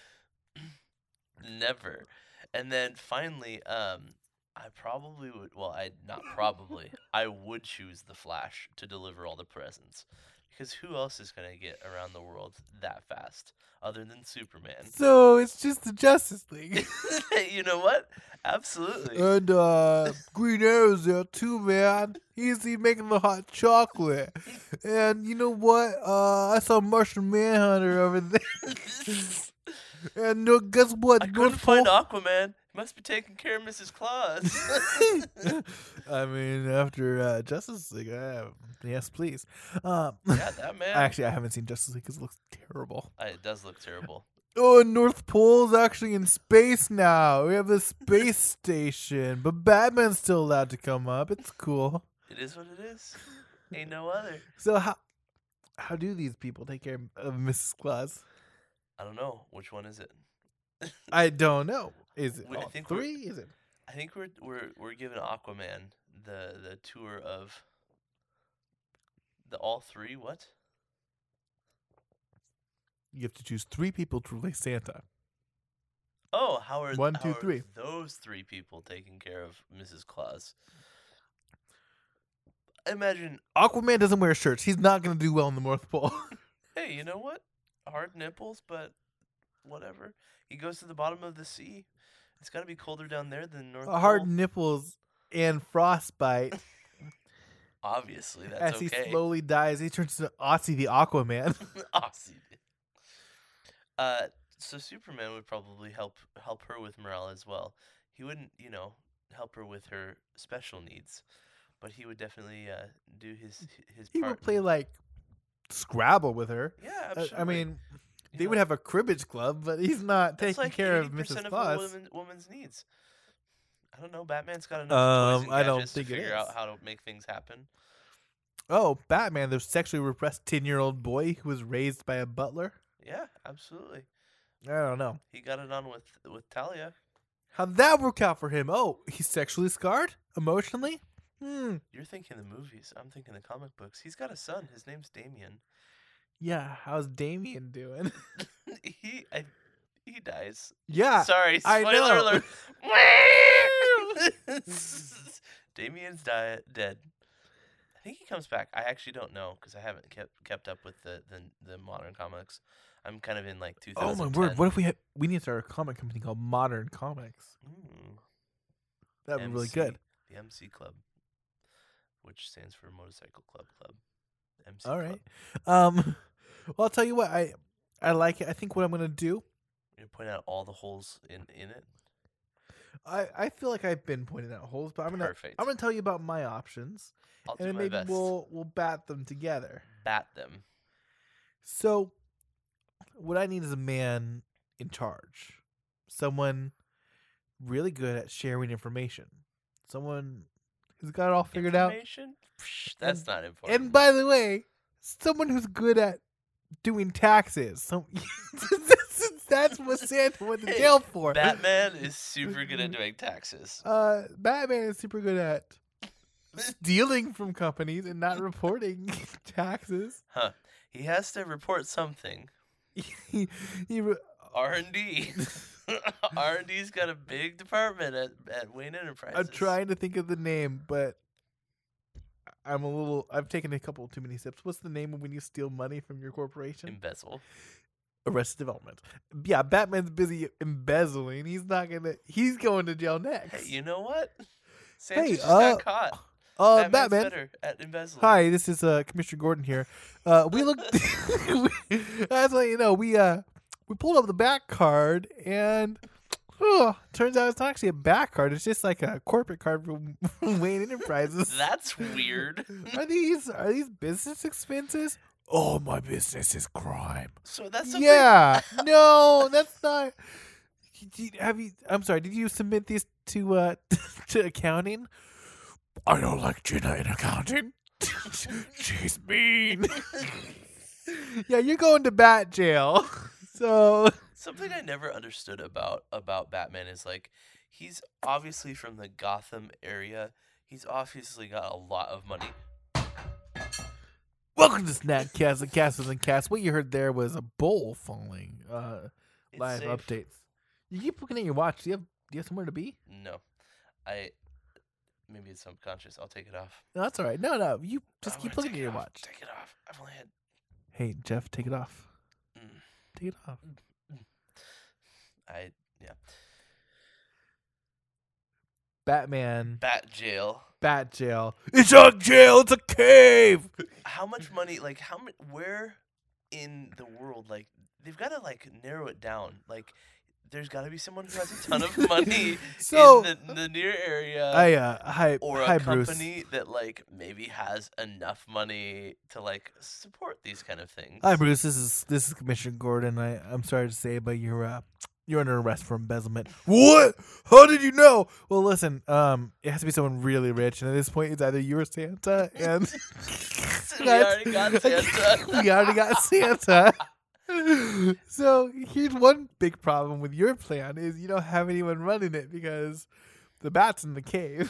Never. And then finally, I probably would, I would choose the Flash to deliver all the presents. Because who else is going to get around the world that fast other than Superman? So it's just the Justice League. You know what? Absolutely. And Green Arrow's there too, man. He's making the hot chocolate. And you know what? I saw Martian Manhunter over there. And guess what? I couldn't find Aquaman. He must be taking care of Mrs. Claus. I mean, after Justice League, yes, please. Yeah, that man. Actually, I haven't seen Justice League because it looks terrible. It does look terrible. Oh, and North Pole's actually in space now. We have the space station, but Batman's still allowed to come up. It's cool. It is what it is. Ain't no other. So how do these people take care of Mrs. Claus? I don't know. Which one is it? I don't know. Is it I all think 3? Is it? I think we're giving Aquaman the tour of the all 3. What? You have to choose 3 people to replace Santa. Oh, how are 1, how 2, are 3. those 3 people taking care of Mrs. Claus? Imagine, Aquaman doesn't wear shirts. He's not going to do well in the North Pole. hey, you know what? Hard nipples, but whatever. He goes to the bottom of the sea. It's got to be colder down there than North Hard Pole. nipples and frostbite. Obviously, that's As okay. he slowly dies, he turns into Ozzy the Aquaman. Awesome. So Superman would probably help her with morale as well. He wouldn't, help her with her special needs, but he would definitely do his He part. would play like Scrabble with her. Yeah, I absolutely. mean, You they know, would have a cribbage club, but he's not that's taking like care of 80% Mrs. of Claus. a woman's needs. I don't know. Batman's got enough toys and I don't gadgets to think it figure is. out how to make things happen. Oh, Batman, the sexually repressed 10-year-old boy who was raised by a butler? Yeah, absolutely. I don't know. He got it on with Talia. How'd that work out for him? Oh, he's sexually scarred? Emotionally? You're thinking the movies. I'm thinking the comic books. He's got a son. His name's Damien. Yeah, how's Damien doing? he dies. Yeah, Sorry, I spoiler know. alert. Damien's dead. I think he comes back. I actually don't know because I haven't kept up with the modern comics. I'm kind of in like 2010. Oh my word! What if we need to start a comic company called Modern Comics? That'd be really good. The MC Club, which stands for Motorcycle Club. MC All Club. right. Well, I'll tell you what. I like it. I think what I'm gonna do. You point out all the holes in it. I feel like I've been pointing out holes, but I'm Perfect. gonna tell you about my options, I'll and do then my maybe best. we'll bat them together. Bat them. So, what I need is a man in charge, someone really good at sharing information, someone who's got it all figured out. Information? Psh, that's not important. And by the way, someone who's good at doing taxes. So that's what Santa went to jail for. Batman is super good at doing taxes. Batman is super good at stealing from companies and not reporting taxes. Huh. He has to report something. he R&D. R&D's got a big department at Wayne Enterprises. I'm trying to think of the name, but I've taken a couple too many sips. What's the name of when you steal money from your corporation? Embezzle. Arrested Development. Yeah, Batman's busy embezzling. He's going to jail next. Hey, you know what? Santa Hey, just got caught. Batman's Batman. better at embezzling. Hi, this is Commissioner Gordon here. We look. That's what you know. We pulled up the back card, and turns out it's not actually a back card. It's just like a corporate card from Wayne Enterprises. That's weird. Are these business expenses? Oh, my business is crime. So that's something. Yeah, no, that's not. I'm sorry. Did you submit these to to accounting? I don't like Jenna in accounting. She's mean. Yeah, you're going to bat jail. So Something I never understood about Batman is like he's obviously from the Gotham area. He's obviously got a lot of money. welcome to Snackcast, and Castles and Cast. What you heard there was a bowl falling. It's Live safe. updates. You keep looking at your watch. Do you have somewhere to be? No, maybe it's subconscious. I'll take it off. No, that's all right. No, you just I'm keep gonna looking take at it your off. watch. Take it off. I've only had. Hey, Jeff, take it off. Mm, Take it off. yeah. Batman. Bat jail. Bat jail. It's a jail. It's a cave. How much money? Like how much? Where in the world? Like they've got to like narrow it down. Like there's got to be someone who has a ton of money So in the near area. hi or a hi Bruce. company that like maybe has enough money to like support these kind of things. Hi Bruce. This is Commissioner Gordon. I'm sorry to say, but you're under arrest for embezzlement. What? How did you know? Well, listen. It has to be someone really rich, and at this point, it's either you or Santa, and We already got Santa. we already got Santa. So here's one big problem with your plan is you don't have anyone running it because the bat's in the cave.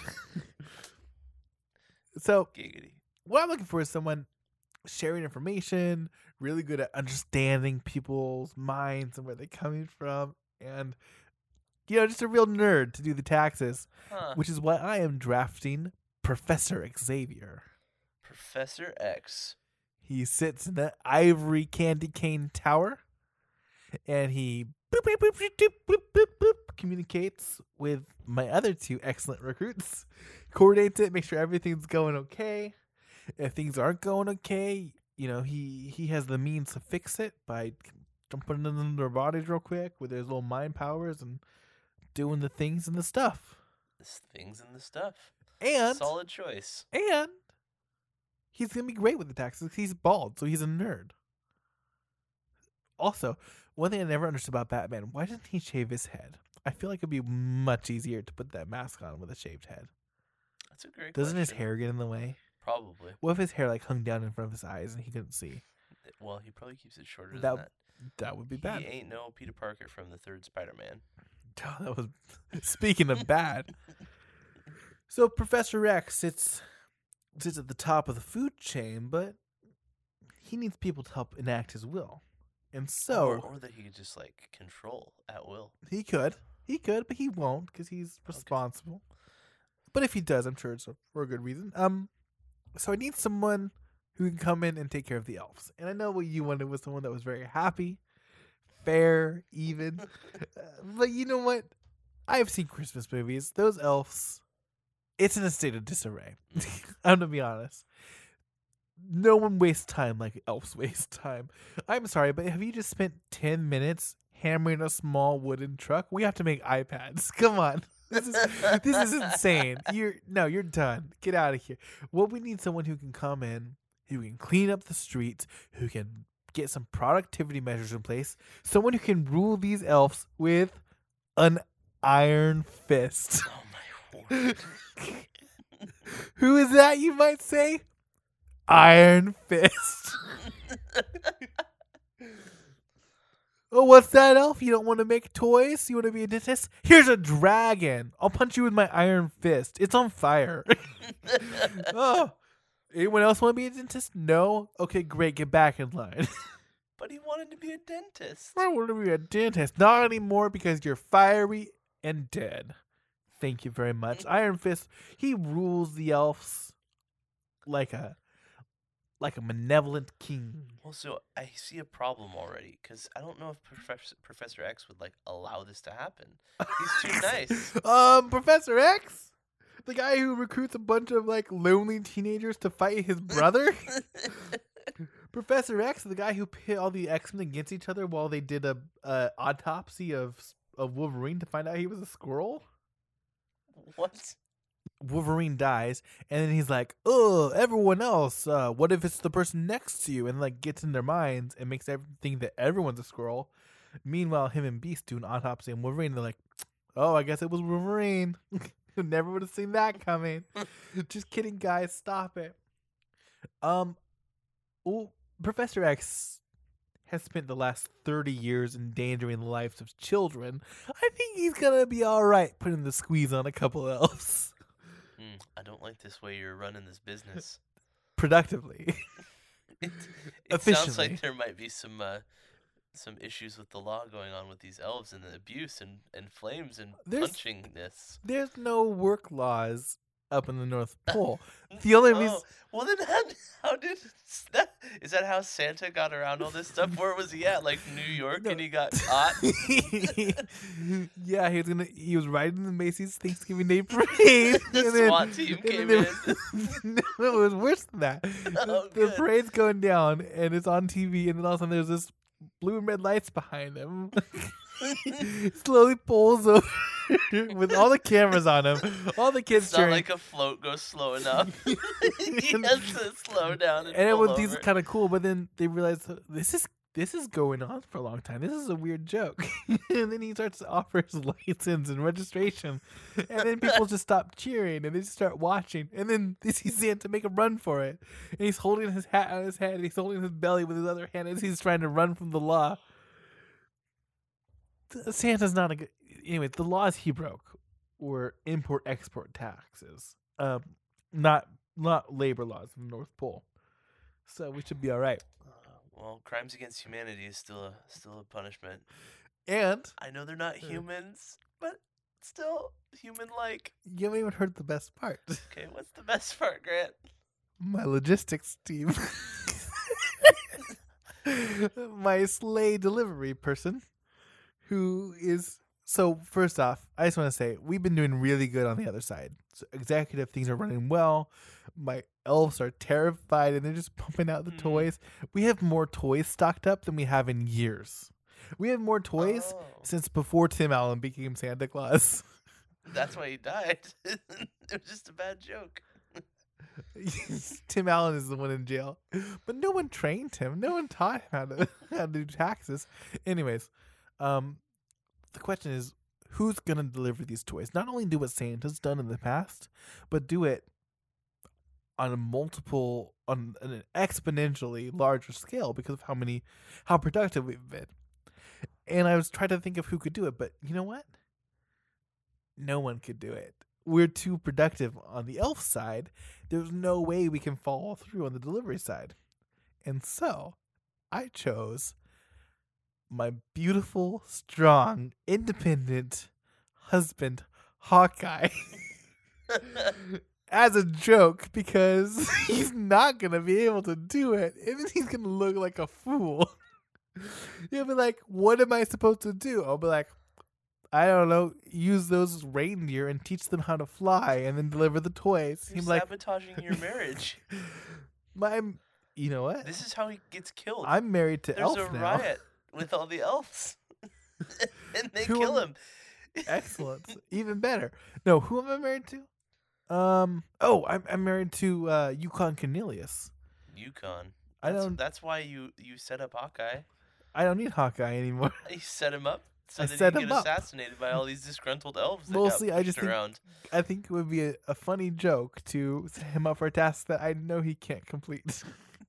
So Giggity. what I'm looking for is someone sharing information, really good at understanding people's minds and where they're coming from, and just a real nerd to do the taxes, Huh. which is why I am drafting Professor Xavier. Professor X. He sits in the ivory candy cane tower, and he boop, boop, boop, boop, boop, boop, boop, communicates with my other two excellent recruits, coordinates it, make sure everything's going okay. If things aren't going okay, he has the means to fix it by jumping into their bodies real quick with his little mind powers and doing the things and the stuff. The things and the stuff. And Solid choice. And he's going to be great with the taxes. He's bald, so he's a nerd. Also, one thing I never understood about Batman, why didn't he shave his head? I feel like it'd be much easier to put that mask on with a shaved head. That's a great Doesn't his question. hair get in the way? Probably. What if his hair hung down in front of his eyes and he couldn't see? Well, he probably keeps it shorter That- than that. That would be bad. He ain't no Peter Parker from the third Spider-Man. Oh, that was speaking of bad. So Professor X sits at the top of the food chain, but he needs people to help enact his will. And so or that he could just control at will. he could, but he won't because he's responsible. But if he does, I'm sure it's for a good reason. So I need someone who can come in and take care of the elves. And I know what you wanted was someone that was very happy, fair, even. But you know what? I have seen Christmas movies. Those elves, it's in a state of disarray. I'm gonna be honest. No one wastes time like elves waste time. I'm sorry, but have you just spent 10 minutes hammering a small wooden truck? We have to make iPads. Come on. This is insane. You're done. Get out of here. What we need someone who can come in, who can clean up the streets, who can get some productivity measures in place, someone who can rule these elves with an iron fist. Oh my word. Who is that, you might say? Iron Fist. Oh, what's that, elf? You don't want to make toys? You want to be a dentist? Here's a dragon. I'll punch you with my iron fist. It's on fire. Oh, anyone else want to be a dentist? No? Okay, great. Get back in line. But he wanted to be a dentist. I want to be a dentist. Not anymore because you're fiery and dead. Thank you very much. Iron Fist, he rules the elves like a malevolent king. Well, so I see a problem already because I don't know if Professor X would allow this to happen. He's too nice. Professor X? The guy who recruits a bunch of lonely teenagers to fight his brother? Professor X, the guy who pit all the X-Men against each other while they did a autopsy of Wolverine to find out he was a squirrel? What? Wolverine dies, and then he's like, "Oh, everyone else. What if it's the person next to you?" And gets in their minds and makes everyone think that everyone's a squirrel. Meanwhile, him and Beast do an autopsy on Wolverine. They're like, "Oh, I guess it was Wolverine. Never would have seen that coming." Just kidding, guys. Stop it. Professor X has spent the last 30 years endangering the lives of children. I think he's gonna be all right putting the squeeze on a couple elves. I don't like this way you're running this business. Productively. It sounds Efficiently. like there might be some issues with the law going on with these elves and the abuse and flames and punchingness. There's no work laws up in the North Pole. The only reason... Well, then how did that? Is that how Santa got around all this stuff? Where was he at? New York, and he got caught? Yeah, he was riding the Macy's Thanksgiving Day parade. The SWAT team came in. No, it was worse than that. Oh, the good. parade's going down, and it's on TV, and then all of a sudden there's this blue and red lights behind him. Slowly pulls over with all the cameras on him. All the kids It's not cheering. like a float goes slow enough. He has to slow down and And pull everyone thinks over. it's kind of cool, but then they realize this is this is going on for a long time. This is a weird joke. And then he starts to offer his license and registration. And then people just stop cheering and they just start watching. And then they see Santa make a run for it. And he's holding his hat on his head and he's holding his belly with his other hand as he's trying to run from the law. Santa's not a good... Anyway, the laws he broke were import-export taxes. Not labor laws in the North Pole. So we should be all right. Well, crimes against humanity is still a punishment. And I know they're not humans, but still human-like. you haven't even heard the best part. Okay, what's the best part, Grant? My logistics team. My sleigh delivery person who is... So, first off, I just want to say, we've been doing really good on the other side. So executive things are running well. My elves are terrified, and they're just pumping out the toys. We have more toys stocked up than we have in years. We have more toys since before Tim Allen became Santa Claus. That's why he died. It was just a bad joke. Tim Allen is the one in jail. But no one trained him. No one taught him how to do taxes. Anyways, the question is, who's going to deliver these toys? Not only do what Santa's done in the past, but do it on an exponentially larger scale because of how productive we've been. And I was trying to think of who could do it, but you know what? No one could do it. We're too productive on the elf side. There's no way we can follow through on the delivery side. And so I chose my beautiful, strong, independent husband, Hawkeye, as a joke because he's not going to be able to do it. And then he's going to look like a fool. He'll be like, what am I supposed to do? I'll be like, I don't know, use those reindeer and teach them how to fly and then deliver the toys. You're He's sabotaging your marriage. You know what? This is how he gets killed. I'm married to There's Elf a now. riot with all the elves. And they kill him. Excellent. Even better. No, who am I married to? I'm married to Yukon Cornelius. Yukon. That's why you set up Hawkeye. I don't need Hawkeye anymore. You set him up so I that set he him get up. assassinated by all these disgruntled elves that Mostly, got I pushed just around. I think it would be a funny joke to set him up for a task that I know he can't complete.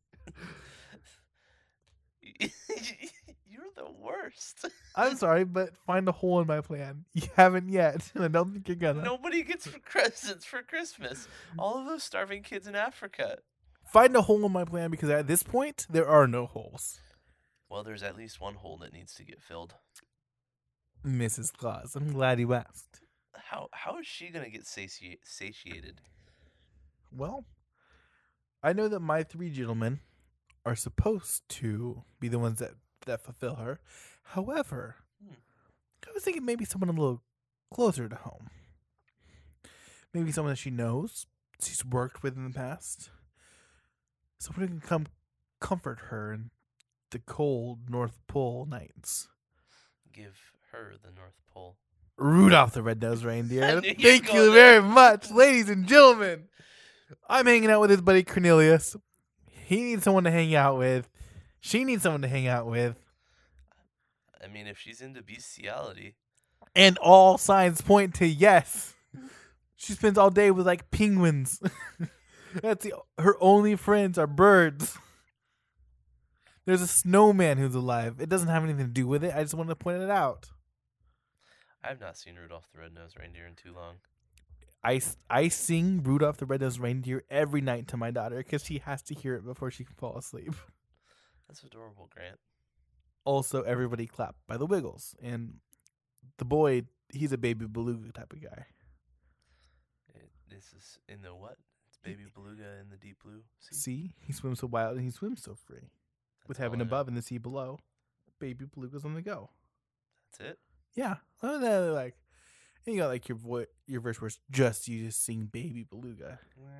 You're the worst. I'm sorry, but find a hole in my plan. You haven't yet, and I don't think you're gonna. Nobody gets presents for Christmas. All of those starving kids in Africa. Find a hole in my plan because at this point, there are no holes. Well, there's at least one hole that needs to get filled. Mrs. Claus, I'm glad you asked. How is she going to get satiated? Well, I know that my three gentlemen are supposed to be the ones that fulfill her. However, I was thinking maybe someone a little closer to home. Maybe someone that she knows, she's worked with in the past. Someone who can come comfort her in the cold North Pole nights. Give her the North Pole. Rudolph the Red-Nosed Reindeer. Thank Thank you very much, ladies and gentlemen. I'm hanging out with his buddy Cornelius. He needs someone to hang out with. She needs someone to hang out with. I mean, if she's into bestiality. And all signs point to yes. She spends all day with like penguins. Her only friends are birds. There's a snowman who's alive. It doesn't have anything to do with it. I just wanted to point it out. I've not seen Rudolph the Red-Nosed Reindeer in too long. I sing Rudolph the Red-Nosed Reindeer every night to my daughter because she has to hear it before she can fall asleep. That's adorable, Grant. Also, everybody clap by the Wiggles. And the boy, he's a Baby Beluga type of guy. This is in the what? It's Baby Beluga in the deep blue sea? See? He swims so wild and he swims so free. With heaven above and the sea below. Baby Beluga's on the go. That's it? Yeah. And then, like, and you got like your verse where it's just you just sing Baby Beluga.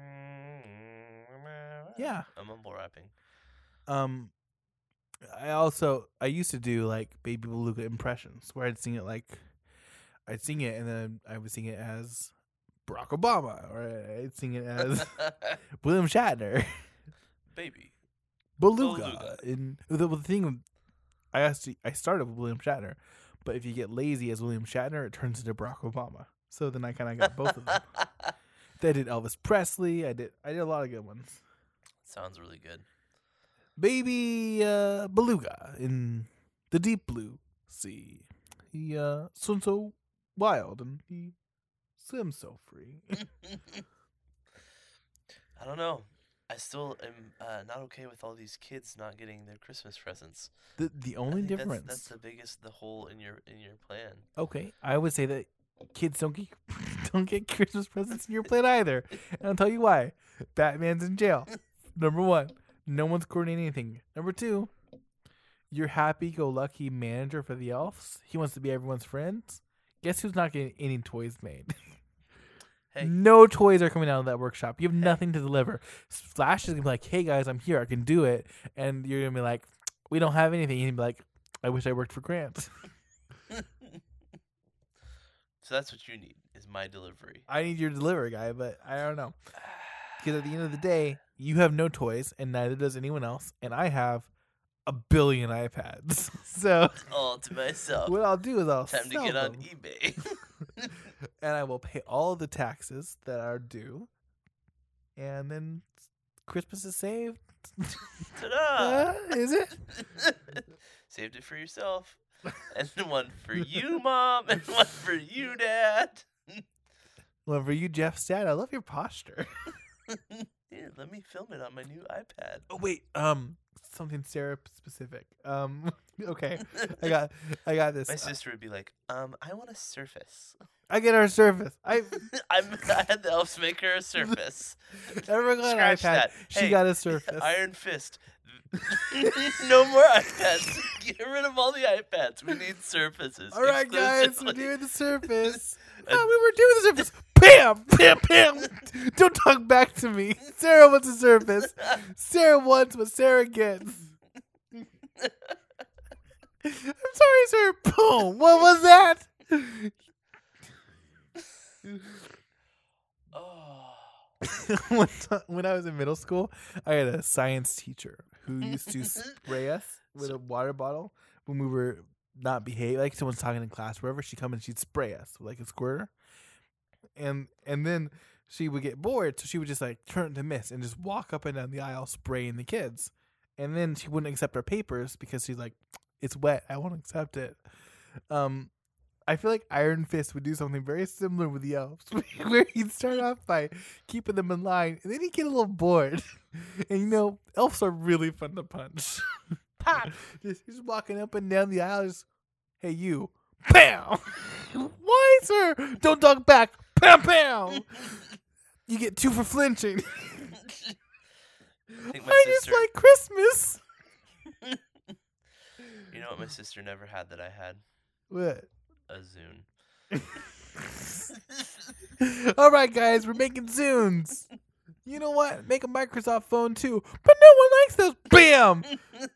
Yeah. I'm mumble rapping. I used to do like Baby Beluga impressions where I'd sing it and then I would sing it as Barack Obama, or I'd sing it as William Shatner. Baby Beluga. And the thing I started with William Shatner, but if you get lazy as William Shatner, it turns into Barack Obama. So then I kind of got both of them. Then I did Elvis Presley. I did a lot of good ones. Sounds really good. Baby beluga in the deep blue sea. He swims so wild and he swims so free. I don't know. I still am not okay with all these kids not getting their Christmas presents. The I only think difference. that's the hole in your plan. Okay, I would say that kids don't get Christmas presents in your plan either, and I'll tell you why. Batman's in jail. Number one, no one's coordinating anything. Number two, your happy-go-lucky manager for the elves. He wants to be everyone's friend. Guess who's not getting any toys made? Hey. No toys are coming out of that workshop. You have nothing to deliver. Flash is gonna be like, "Hey guys, I'm here. I can do it," and you're gonna be like, "We don't have anything." And he'd be like, "I wish I worked for Grant." So that's what you need is my delivery. I need your delivery guy, but I don't know. Because at the end of the day, you have no toys, and neither does anyone else, and I have 1 billion iPads. So All to myself. what I'll do is I'll Time to sell get on them, eBay. and I will pay all the taxes that are due, and then Christmas is saved. Ta-da! Is it? Saved it for yourself. And one for you, Mom, and one for you, Dad. Well, for you, Jeff Stat, I love your posture. Yeah, let me film it on my new iPad. Oh wait, something Sarah specific. Okay, I got this. My sister would be like, I want a Surface. I get our Surface. I I had the elves make her a Surface. everyone got an Scratch iPad. that. She Hey, got a Surface. Iron Fist. No more iPads. Get rid of all the iPads. We need Surfaces. All right, guys, we're exclusively. doing the Surface. Oh, we were doing the Surface. Bam, bam, bam. Don't talk back to me. Sarah wants a Surface. Sarah wants what Sarah gets. I'm sorry, sir. Boom. What was that? Oh. When I was in middle school, I had a science teacher who used to spray us with a water bottle when we were not behaving. Like someone's talking in class, wherever she'd come and she'd spray us with like a squirter, and then she would get bored, so she would just like turn to mist and just walk up and down the aisle spraying the kids, and then she wouldn't accept our papers because she's like, "It's wet, I won't accept it." I feel like Iron Fist would do something very similar with the elves, where he'd start off by keeping them in line, and then he'd get a little bored. And you know, elves are really fun to punch. Pop! Just walking up and down the aisle, just, "Hey, you." Bam! "Why, sir?" "Don't talk back." Bam, bam! You get 2 for flinching. I just like Christmas. You know what my sister never had that I had? What? A Zune. All right, guys, we're making Zunes. You know what? Make a Microsoft phone too, but no one likes those. Bam!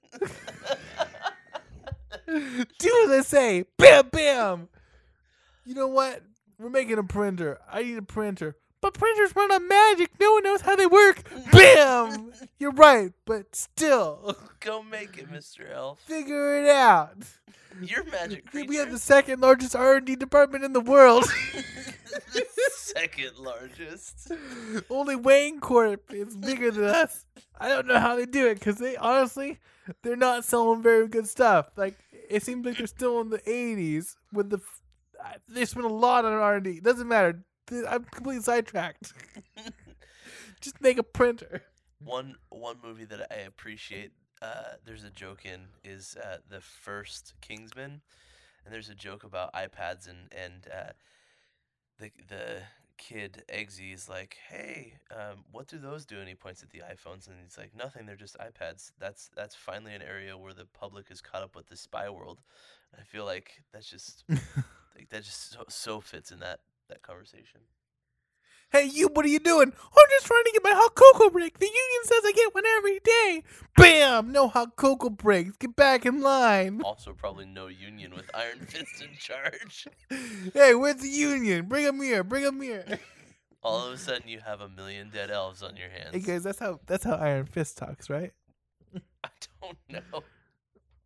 Do as I say. Bam, bam. You know what? We're making a printer. I need a printer. But printers run on magic. No one knows how they work. Bam! You're right, but still. Go make it, Mr. Elf. Figure it out. You're magic creature. We have the second largest R&D department in the world. The second largest. Only Wayne Corp is bigger than us. I don't know how they do it because they're not selling very good stuff. Like, it seems like they're still in the 80s with they spend a lot on R&D. It doesn't matter. I'm completely sidetracked. Just make a printer. One movie that I appreciate, there's a joke in, is the first Kingsman, and there's a joke about iPads and the kid Eggsy is like, "Hey, what do those do?" And he points at the iPhones, and he's like, "Nothing. They're just iPads." That's finally an area where the public is caught up with the spy world. And I feel like that's just that just so fits in that conversation. "Hey, you, what are you doing?" "I'm just trying to get my hot cocoa break. The union says I get one every day." Bam! No hot cocoa breaks. Get back in line. Also, probably no union with Iron Fist in charge. "Hey, where's the union? Bring them here. Bring them here." All of a sudden, you have 1 million dead elves on your hands. Hey guys, that's how Iron Fist talks, right? I don't know.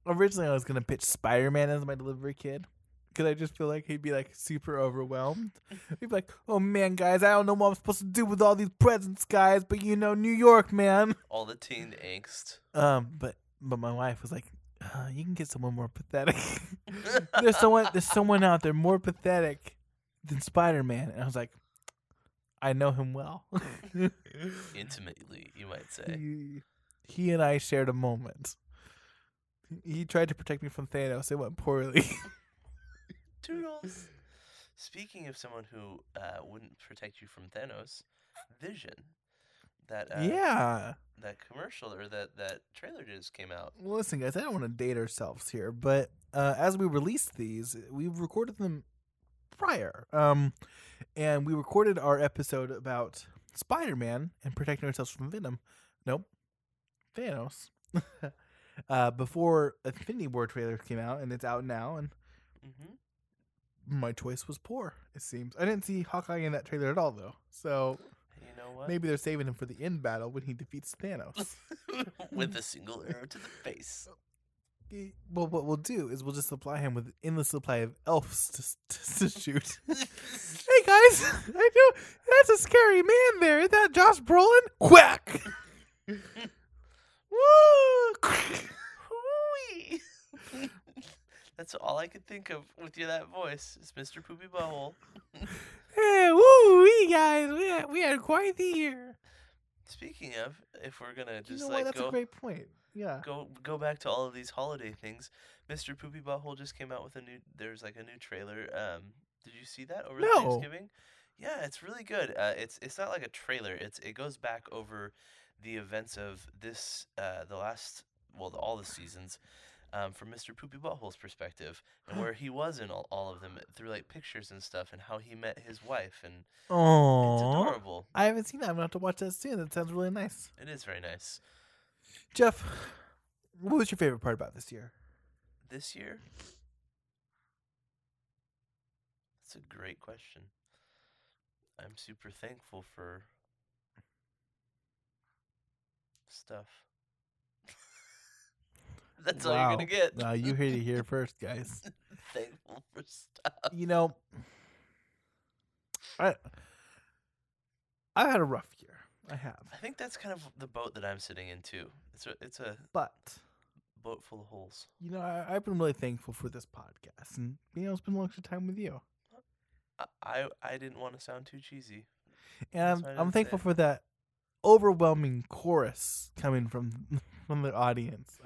Originally, I was gonna pitch Spider-Man as my delivery kid. Because I just feel like he'd be like super overwhelmed. He'd be like, "Oh man, guys, I don't know what I'm supposed to do with all these presents, guys. But New York, man." All the teen angst. But my wife was like, "You can get someone more pathetic. There's someone out there more pathetic than Spider-Man." And I was like, "I know him well." Intimately, you might say. He and I shared a moment. He tried to protect me from Thanos. It went poorly. Toodles. Speaking of someone who wouldn't protect you from Thanos, Vision. That commercial or that trailer just came out. Well, listen, guys, I don't want to date ourselves here, but as we released these, we recorded them prior. And we recorded our episode about Spider-Man and protecting ourselves from Venom. Nope. Thanos. Before Infinity War trailer came out, and it's out now, and my choice was poor, it seems. I didn't see Hawkeye in that trailer at all, though. So you know what? Maybe they're saving him for the end battle when he defeats Thanos. With a single arrow to the face. Well, what we'll do is we'll just supply him with an endless supply of elves to shoot. Hey, guys, I know that's a scary man there. Is that Josh Brolin? Quack! Woo! Hooey! That's all I could think of with that voice. Is Mr. Poopy Butthole. Hey, woo, guys, we had quite the year. Speaking of, if we're gonna just that's a great point. Yeah. Go back to all of these holiday things. Mr. Poopy Butthole just came out with there's like a new trailer. Did you see that over Thanksgiving? Yeah, it's really good. It's not like a trailer. It goes back over the events of this all the seasons. From Mr. Poopy Butthole's perspective, and where he was in all of them through like pictures and stuff, and how he met his wife, and it's adorable. I haven't seen that. I'm gonna have to watch that soon. That sounds really nice. It is very nice. Jeff, what was your favorite part about this year? This year? That's a great question. I'm super thankful for stuff. That's all you're gonna get. No, you heard it here first, guys. Thankful for stuff. I've had a rough year. I have. I think that's kind of the boat that I'm sitting in too. It's a boat full of holes. I've been really thankful for this podcast and being able to spend extra time with you. I didn't want to sound too cheesy. And I'm thankful for that overwhelming chorus coming from the audience.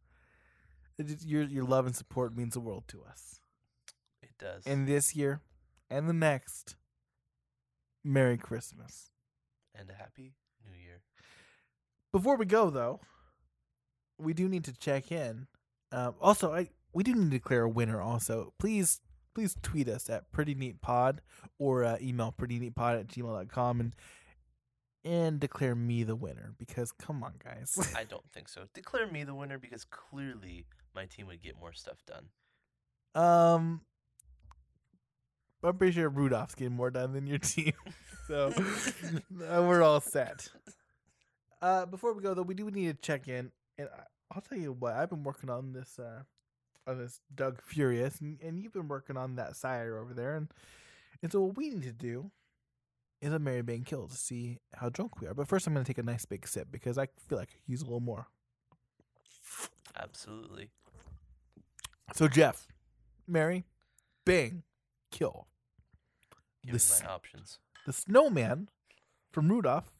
Your love and support means the world to us. It does. And this year and the next, Merry Christmas. And a Happy New Year. Before we go, though, we do need to check in. We do need to declare a winner also. Please tweet us at prettyneatpod or email prettyneatpod@gmail.com and declare me the winner, because come on, guys. I don't think so. Declare me the winner because clearly my team would get more stuff done. I'm pretty sure Rudolph's getting more done than your team. So we're all set. Before we go, though, we do need to check in. And I'll tell you what, I've been working on this Doug Furious, and you've been working on that cider over there. And so what we need to do is a Mary Bang Kill to see how drunk we are. But first, I'm going to take a nice big sip because I feel like I could use a little more. Absolutely. So, Jeff, Mary Bang Kill. Give me my options. The snowman from Rudolph,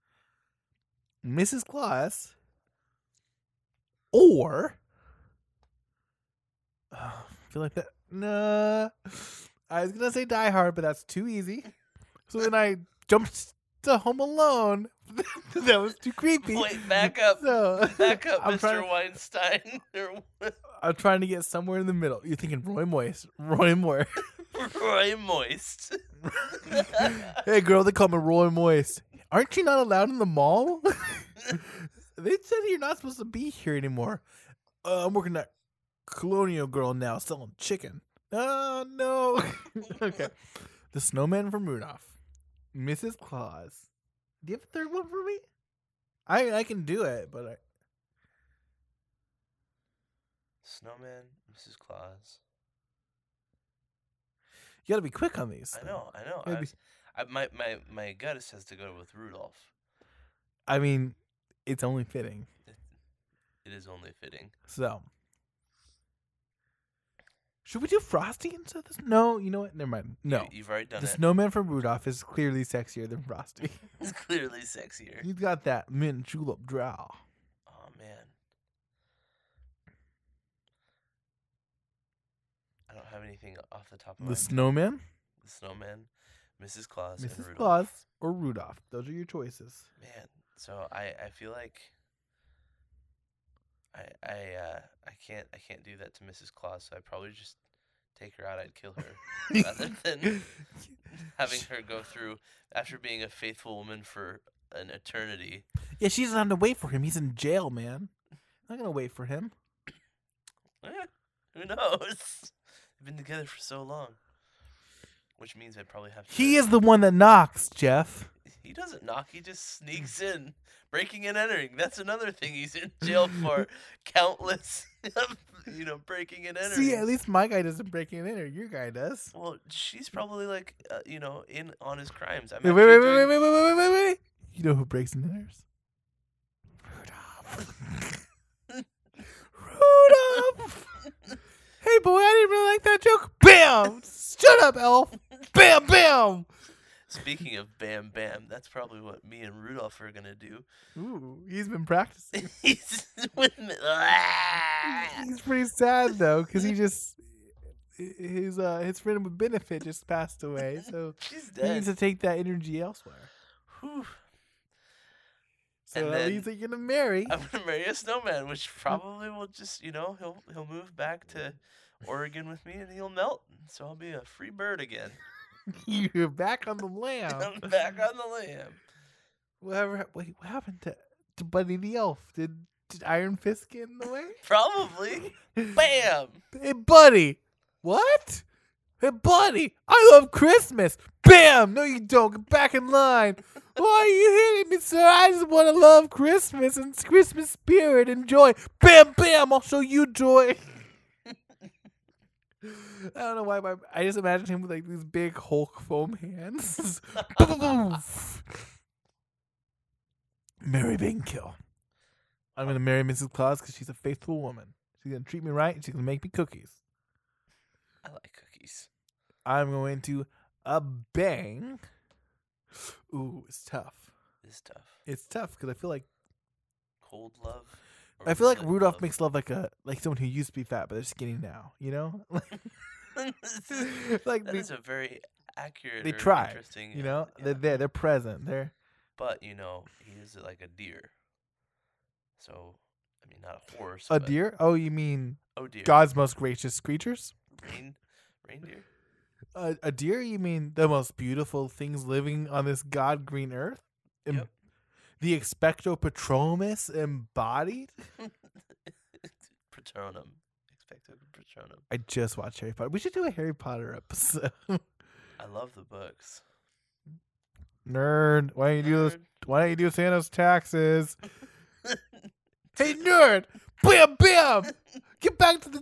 Mrs. Claus, or I feel like that. Nah, I was gonna say Die Hard, but that's too easy. So then I jumped to Home Alone. That was too creepy. Wait, back up. Mr. Weinstein. I'm trying to get somewhere in the middle. You're thinking Roy Moore. Roy Moist. Hey, girl, they call me Roy Moist. Aren't you not allowed in the mall? They said you're not supposed to be here anymore. I'm working at Colonial Girl now, selling chicken. Oh, no. Okay. The snowman from Rudolph. Mrs. Claus. Do you have a third one for me? I can do it, but Snowman, Mrs. Claus. You gotta be quick on these. I know. Gotta be- My gut says to go with Rudolph. I mean, it's only fitting. It is only fitting. So, should we do Frosty instead of this? No, you know what? Never mind. No. You've already done The it. snowman from Rudolph is clearly sexier than Frosty. It's clearly sexier. He's got that mint julep draw. Oh, man. I don't have anything off the top of my The mind. snowman, The Snowman, Mrs. Claus, and Mrs. Rudolph. Claus, or Rudolph. Those are your choices. Man, so I feel like I can't do that to Mrs. Claus, so I'd probably just take her out. I'd kill her rather than having her go through after being a faithful woman for an eternity. Yeah, she's on to wait for him. He's in jail, man. I'm not gonna wait for him. Who knows? They've been together for so long, which means I'd probably have to. He is the one that knocks, Jeff. He doesn't knock. He just sneaks in, breaking and entering. That's another thing he's in jail for. Countless, breaking and entering. See, at least my guy doesn't break in there. Your guy does. Well, she's probably like, in on his crimes. I'm Wait. You know who breaks and enters? Rudolph. Rudolph. Hey, boy, I didn't really like that joke. Bam! Shut up, elf. Bam, bam. Speaking of bam bam, that's probably what me and Rudolph are gonna do. Ooh, he's been practicing. He's with me. He's pretty sad though, because his friend with benefit just passed away, so She's he needs dead. to take that energy elsewhere. Whew. So And that then- means that you're gonna marry. I'm gonna marry a snowman, which probably will just, he'll move back to Oregon with me and he'll melt. So I'll be a free bird again. You're back on the lamb. I'm back on the lamb. Wait, what happened to Buddy the Elf? Did Iron Fist get in the way? Probably. Bam! Hey, Buddy. What? Hey, Buddy. I love Christmas. Bam! No, you don't. Get back in line. Why are you hitting me, sir? I just want to love Christmas and Christmas spirit and joy. Bam, bam! I'll show you joy. I don't know why. I just imagine him with like these big Hulk foam hands. Marry, bang, kill. I'm gonna marry Mrs. Claus because she's a faithful woman. She's gonna treat me right and she's gonna make me cookies. I like cookies. I'm going to bang. Ooh, it's tough. It's tough. It's tough because I feel like Cold love. I feel like lit Rudolph love? makes love like someone who used to be fat but they're skinny now. You know, like That is a very accurate. they or try. Interesting. You know, yeah. they're there. They're present. They're But he is like a deer. So I mean, not a horse. a but- deer. Oh, you mean Oh dear. God's most gracious creatures? Reindeer. A deer? You mean the most beautiful things living on this God green earth? Yep. The Expecto Patronus embodied? Patronum. Expecto Patronum. I just watched Harry Potter. We should do a Harry Potter episode. I love the books. Nerd. Why don't you do this? Nerd. Why don't you do Santa's taxes? Hey, nerd! Bam, bam! Get back to the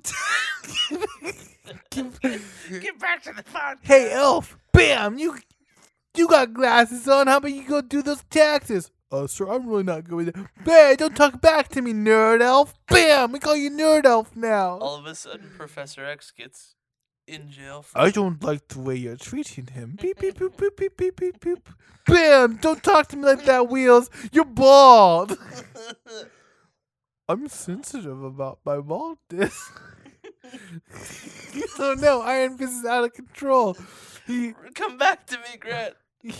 Get back to the phone. Hey, elf! Bam! You got glasses on. How about you go do those taxes? Sir, I'm really not good with it. Hey, don't talk back to me, nerd elf. Bam! We call you nerd elf now. All of a sudden, Professor X gets in jail for I don't like the way you're treating him. Beep, beep, beep, beep, beep, beep, beep, beep. Bam! Don't talk to me like that, Wheels. You're bald. I'm sensitive about my baldness. Oh no, Iron Fist is out of control. He Come back to me, Grant.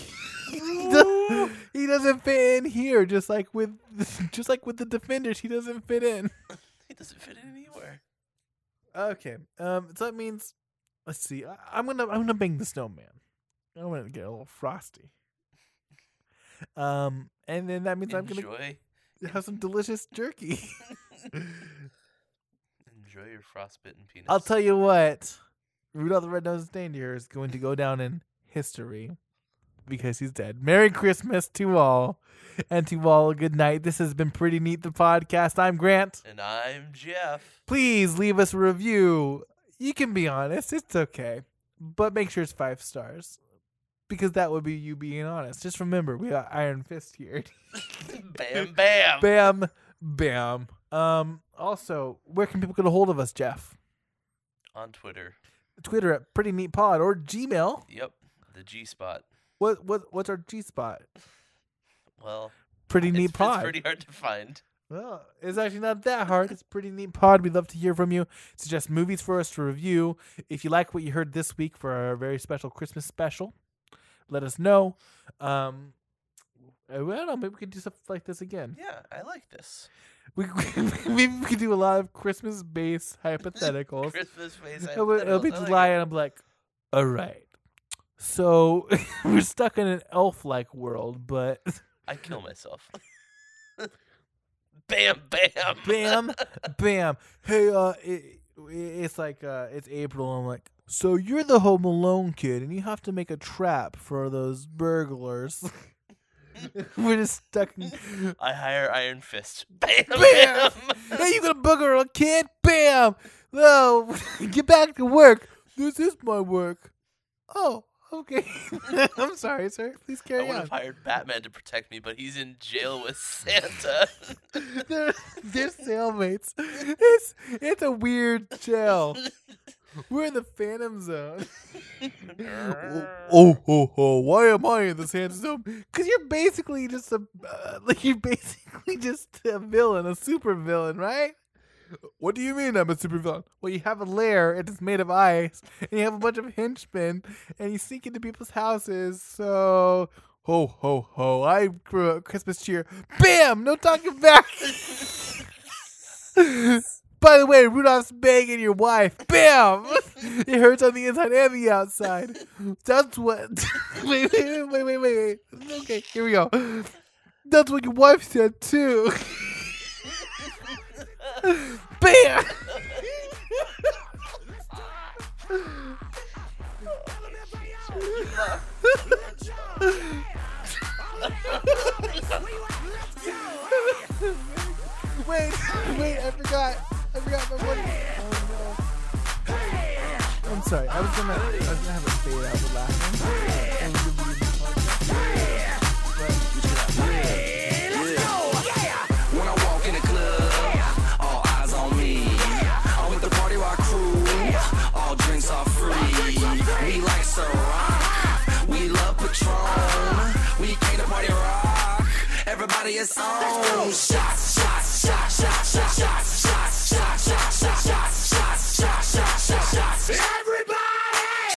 he doesn't fit in here, just like with the Defenders, he doesn't fit in. He doesn't fit in anywhere. Okay. So that means, let's see. I'm gonna bang the snowman. I'm gonna get a little frosty. And then that means I'm gonna Enjoy have some delicious jerky. your frostbitten penis. I'll tell you what, Rudolph the Red-Nosed Reindeer is going to go down in history because he's dead. Merry Christmas to all, and to all a good night. This has been Pretty Neat, the podcast. I'm Grant. And I'm Jeff. Please leave us a review. You can be honest. It's okay. But make sure it's 5 stars. Because that would be you being honest. Just remember, we got Iron Fist here. Bam, bam. Bam, bam. Also, where can people get a hold of us, Jeff? On Twitter. Twitter at Pretty Neat Pod or Gmail. Yep, the G spot. What's our G spot? Well, Pretty Neat Pod. It's pretty hard to find. Well, it's actually not that hard. It's Pretty Neat Pod. We'd love to hear from you. Suggest movies for us to review. If you like what you heard this week for our very special Christmas special, let us know. I don't know. Maybe we could do stuff like this again. Yeah, I like this. Maybe we could do a lot of Christmas-based hypotheticals. Christmas-based It'll be hypotheticals. July, and I'm like, all right. So we're stuck in an elf-like world, but I'd kill myself. Bam, bam. bam, bam. Hey, it's like it's April. And I'm like, so you're the Home Alone kid, and you have to make a trap for those burglars. We're just stuck. I hire Iron Fist. Bam, Bam! bam. Hey, you gonna booger a kid? Bam! No, get back to work. This is my work. Oh, okay. I'm sorry, sir. Please I carry would on. have hired Batman to protect me, but he's in jail with Santa. They're cellmates. It's a weird jail. We're in the Phantom Zone. Oh, why am I in the Phantom Zone? Because you're basically just a villain, a super villain, right? What do you mean I'm a super villain? Well, you have a lair, and it's made of ice, and you have a bunch of henchmen, and you sneak into people's houses, so ho, I grew up Christmas cheer. Bam! No talking back! By the way, Rudolph's banging your wife. Bam! It hurts on the inside and the outside. That's what... Wait. Okay, here we go. That's what your wife said, too. Bam! Wait, I forgot my one. Oh no. I'm sorry. I was gonna have a fade out with laughing. When I walk in the club, all eyes on me. I'm with the party rock crew, all drinks are free. We like Ciroc, we love Patron. We came to party rock, everybody is on. Shots, shots, shots, shots, shots, shots, shots, shots, shots, shots, shots, shots, shots, shots.